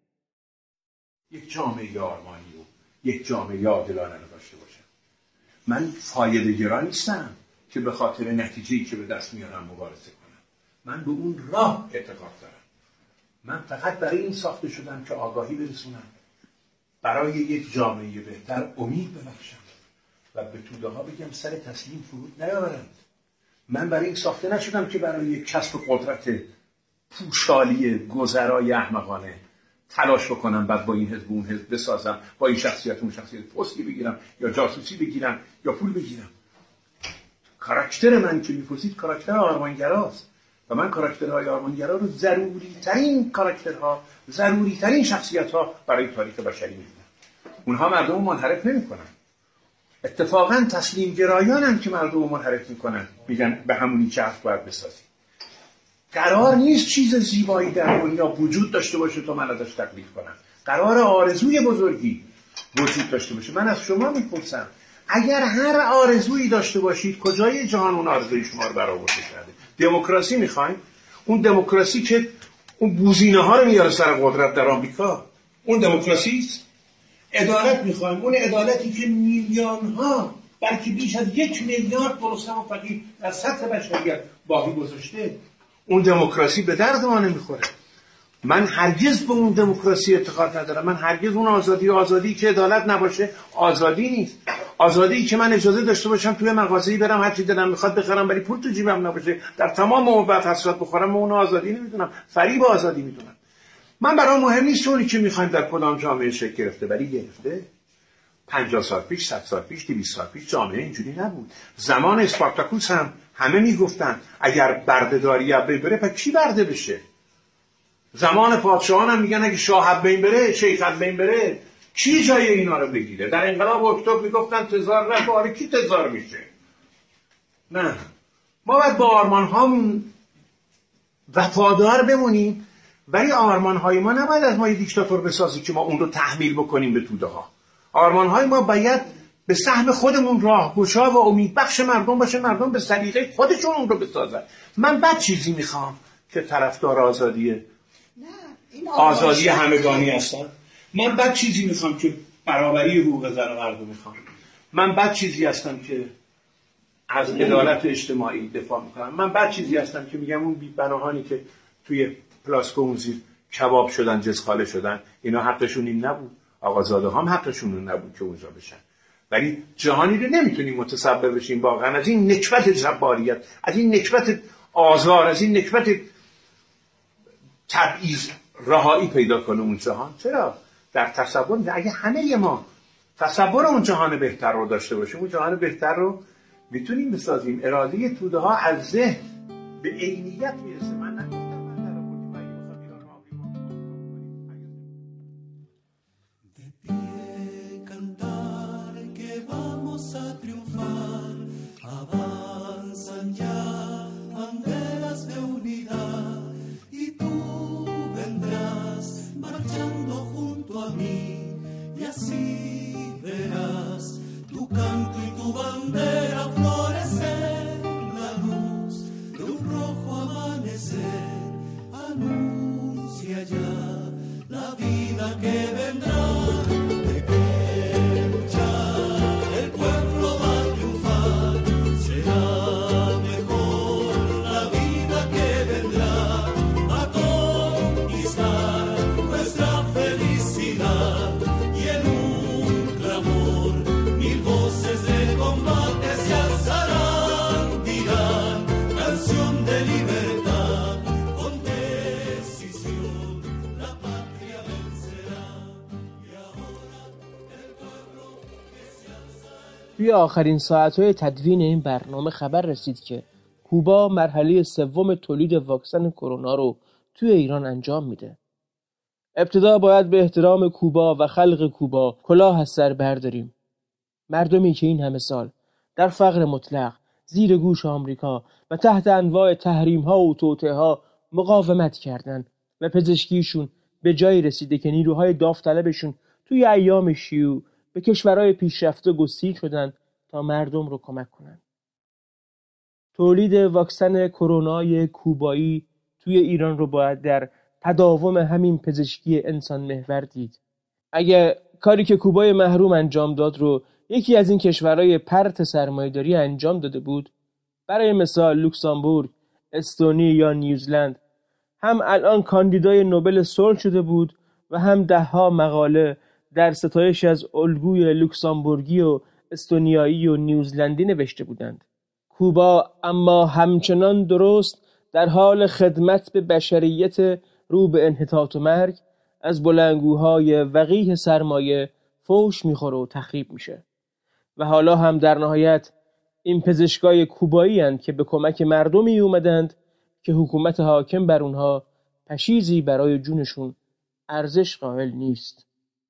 یک جامعه آرمانی و یک جامعه عادلانه رو داشته باشم. من فایده گرا نیستم که به خاطر نتیجه‌ای که به دست میارم مبارزه کنم. من به اون راه اعتقاد دارم. من فقط برای این ساخته شدم که آگاهی برسونم، برای یک جامعه بهتر امید ببخشم و به توده ها بگم سر تسلیم فرود نیاورند. من برای این ساخته نشدم که برای یک کسب قدرت پوشالی گذرای احمقانه تلاش بکنم، بعد با این حزب اون حزب بسازم، با این شخصیت اون شخصیت پستی بگیرم یا جاسوسی بگیرم یا پول بگیرم. کاراکتر من که میپرسید کاراکتر آرمانگراست. و من کاراکترهای آرمانگرا رو ضروری‌ترین کاراکترها، ضروری‌ترین شخصیت‌ها برای تاریخ بشری می‌دونم. اونها مردم رو منحرف نمی‌کنن. اتفاقاً تسلیم گرایانن که مردم رو منحرف می‌کنن، میگن به همونی که حرف باید بسازیم. قرار نیست چیز زیبایی در دنیا وجود داشته باشه تا من ازش تقلید کنم. قرار آرزوی بزرگی وجود داشته باشه. من از شما میپرسم اگر هر آرزویی داشته باشید کجای جهان اون آرزوی شما رو برآورده کرده؟ دموکراسی میخواین؟ اون دموکراسی که اون بوزینه ها رو میاره سر قدرت در آمریکا، اون دموکراسی است. عدالت میخوایم، اون عدالتی که میلیون ها بلکه بیش از 1 میلیارد گرسنه و فقیر در سطح بشریت باقی گذاشته، اون دموکراسی به درد ما نمیخوره. من هرگز به اون دموکراسی اعتقاد ندارم. من هرگز اون آزادی که عدالت نباشه آزادی نیست. آزادی که من اجازه داشته باشم توی مغازه‌ای برم هر چی دلم میخواد بخرم ولی پول تو جیبم نباشه، در تمام موقعیت حسرت بخورم، اون آزادی نمیدونم، فریب آزادی میدونم. من برام مهم نیست اونی که میخوایم در کدام جامعه شکل گرفته، ولی گرفته. 50 سال پیش، 100 سال پیش، 200 سال پیش جامعه اینجوری نبود. زمان اسپارتاکوس هم همه میگفتن اگر بردهداری از بین بره پس کی برده بشه؟ زمان پادشاهان هم میگن اگه شاه از بین بره، شیخ از بین بره، کی جای اینا رو بگیره؟ در انقلاب اکتبر میگفتن تزار رفت، حالا کی تزار میشه؟ نه، ما باید با آرمان‌هامون وفادار بمونیم، ولی آرمان‌های ما نباید از ما یه دیکتاتور بسازی که ما اون رو تحمیل بکنیم به توده ها. آرمان‌های ما باید به سهم خودمون راهگشا و امیدبخش مردم باشه، مردم به سلیقه خودشون اون رو بسازن. من بد چیزی میخوام که طرفدار آزادی همگانی هستم. من بد چیزی میخوام که برابری حقوق زن و مردم میخوام. من بد چیزی هستم که از عدالت اجتماعی دفاع میکنم. من بد چیزی هستم که میگم اون بناهانی که توی پلاسکو اون زیر کباب شدن، جزخاله شدن، اینا حقشون این نبود. آقازاده هم حقشون اون نبود که اونجا بشن. ولی جهانی رو نمیتونیم متصور بشیم واقعا از این نکبت جباریت، از این نکبت آزار، از این نکبت تبعیض رهایی پیدا کنه اون جهان. چرا؟ در تصور، اگه همه ما تصور اون جهان بهتر رو داشته باشیم، اون جهان بهتر رو میتونیم بسازیم. اراده توده ها از ذهن به عینیت میرسه. من نگفتم من در آوردیم اگه بخوام ایران رو آفریقا توی آخرین ساعت‌های تدوین این برنامه خبر رسید که کوبا مرحله 3 تولید واکسن کرونا رو توی ایران انجام میده. ابتدا باید به احترام کوبا و خلق کوبا کلاه از سر برداریم. مردمی که این همه سال در فقر مطلق زیر گوش آمریکا و تحت انواع تحریم‌ها و توطئه‌ها مقاومت کردن و پزشکیشون به جایی رسیده که نیروهای داوطلبشون توی ایام شیوع به کشورهای پیشرفته گسیل شدن تا مردم رو کمک کنن. تولید واکسن کرونای کوبایی توی ایران رو باید در تداوم همین پزشکی انسان محور دید. اگه کاری که کوبای محروم انجام داد رو یکی از این کشورهای پرت سرمایه‌داری انجام داده بود، برای مثال لوکزامبورگ، استونی یا نیوزلند، هم الان کاندیدای نوبل صلح شده بود و هم 10 مقاله در ستایش از الگوی لوکزامبورگی و استونیایی و نیوزلندی نوشته بودند. کوبا اما همچنان درست در حال خدمت به بشریت رو به انحطاط و مرگ از بلندگوهای وقیح سرمایه فوش میخوره و تخریب میشه. و حالا هم در نهایت این پزشکای کوبایی هستند که به کمک مردمی اومدند که حکومت حاکم بر اونها پشیزی برای جونشون ارزش قائل نیست.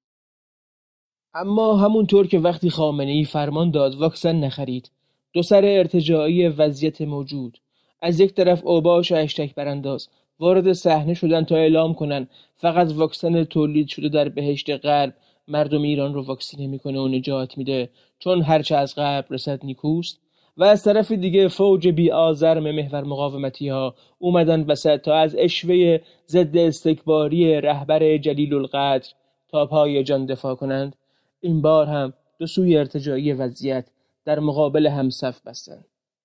اما همونطور که وقتی خامنه‌ای فرمان داد واکسن نخرید، دو سر ارتجاعی وضعیت موجود، از یک طرف اوباش و اشتک برانداز وارد صحنه شدن تا اعلام کنن فقط واکسن تولید شده در بهشت غرب مردم ایران رو واکسینه میکنه و نجات میده چون هرچه از غرب رسد نیکوست، و از طرف دیگه فوج بی آزرم محور مقاومتی ها اومدن وسط تا از اشوه ضد استکباری رهبر جلیل القدر تا پای جان دفاع کنند، این بار هم دو سوی ارتجاعی وضعیت در مقابل هم صف بستند.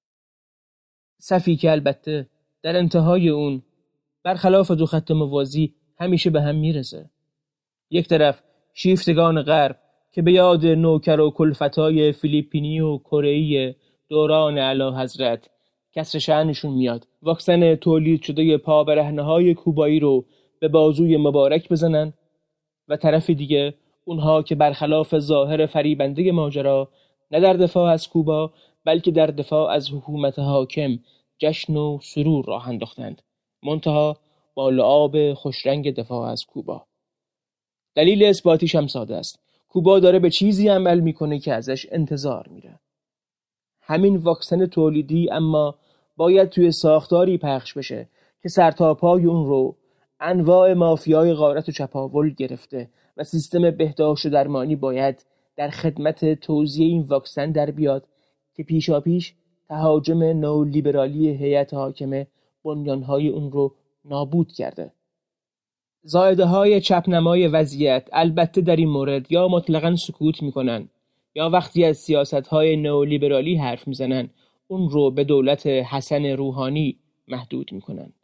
صفی که البته در انتهای اون برخلاف دو خط موازی همیشه به هم میرسه. یک طرف شیفتگان غرب که به یاد نوکر و کلفتای فیلیپینی و کره‌ای دوران اعلیحضرت کسر شأنشون میاد واکسن تولید شده پا برهنه‌های کوبایی رو به بازوی مبارک بزنن، و طرف دیگه اونها که برخلاف ظاهر فریبنده ماجرا نه در دفاع از کوبا بلکه در دفاع از حکومت حاکم جشن و سرور راه انداختند، منتها با لعاب خوشرنگ دفاع از کوبا. دلیل اثباتیش هم ساده است. کوبا داره به چیزی عمل میکنه که ازش انتظار میره. همین واکسن تولیدی اما باید توی ساختاری پخش بشه که سرتاپای اون رو انواع مافیای غارت و چپاول گرفته و سیستم بهداشت و درمانی باید در خدمت توزیع این واکسن در بیاد که پیشاپیش تهاجم نئولیبرالی هیئت حاکمه بنیانهای اون رو نابود کرده. زائده‌های چپنمای وضعیت البته در این مورد یا مطلقاً سکوت میکنن یا وقتی از سیاست‌های نئولیبرالی حرف میزنن اون رو به دولت حسن روحانی محدود میکنن.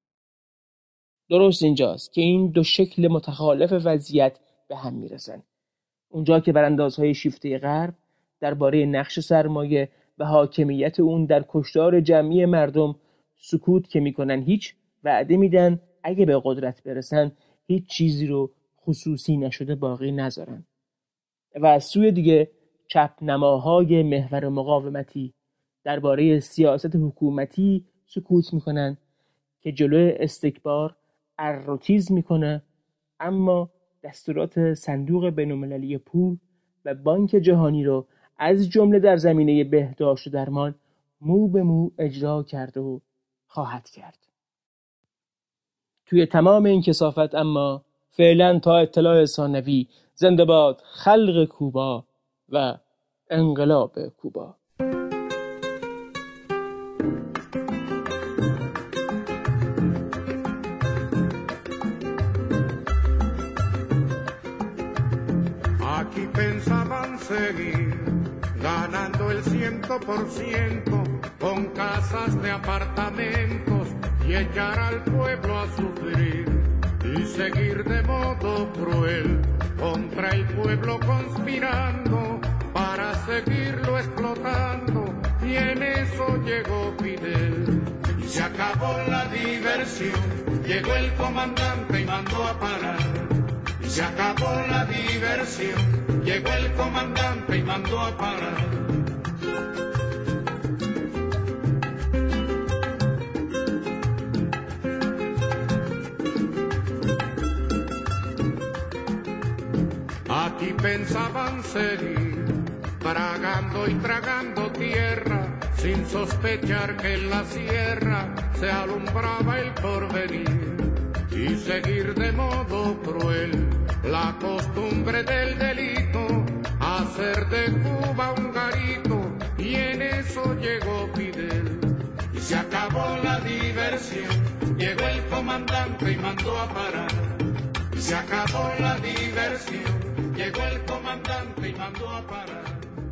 درست اینجاست که این دو شکل متخالف وضعیت به هم میرسن. اونجا که براندازهای شیفته غرب درباره نقش سرمایه و حاکمیت اون در کشتار جمعی مردم سکوت که میکنن، هیچ وعده میدن اگه به قدرت برسن هیچ چیزی رو خصوصی نشده باقی نذارن، و از سوی دیگه چپ نماهای محور مقاومتی درباره سیاست حکومتی سکوت میکنن که جلوی استکبار ارتیز میکنه، اما دستورات صندوق بین‌المللی پول و بانک جهانی رو از جمله در زمینه بهداشت و درمان مو به مو اجرا کرده و خواهد کرد. توی تمام این کثافت اما فعلا تا اطلاع ثانوی زنده باد خلق کوبا و انقلاب کوبا. Aquí pensaban seguir ganando el 100% con casas de apartamentos y echar al pueblo a sufrir y seguir de modo cruel contra el pueblo conspirando para seguirlo explotando, y en eso llegó Fidel y se acabó la diversión, llegó el comandante y mandó a parar. Y se acabó la diversión, llegó el comandante y mandó a parar. Aquí pensaban seguir, tragando y tragando tierra, sin sospechar que en la sierra se alumbraba el porvenir. Y seguir de modo cruel la costumbre del delito, hacer de Cuba un garito, y en eso llegó Fidel. Y se acabó la diversión, llegó el comandante y mandó a parar. Y se acabó la diversión, llegó el comandante y mandó a parar.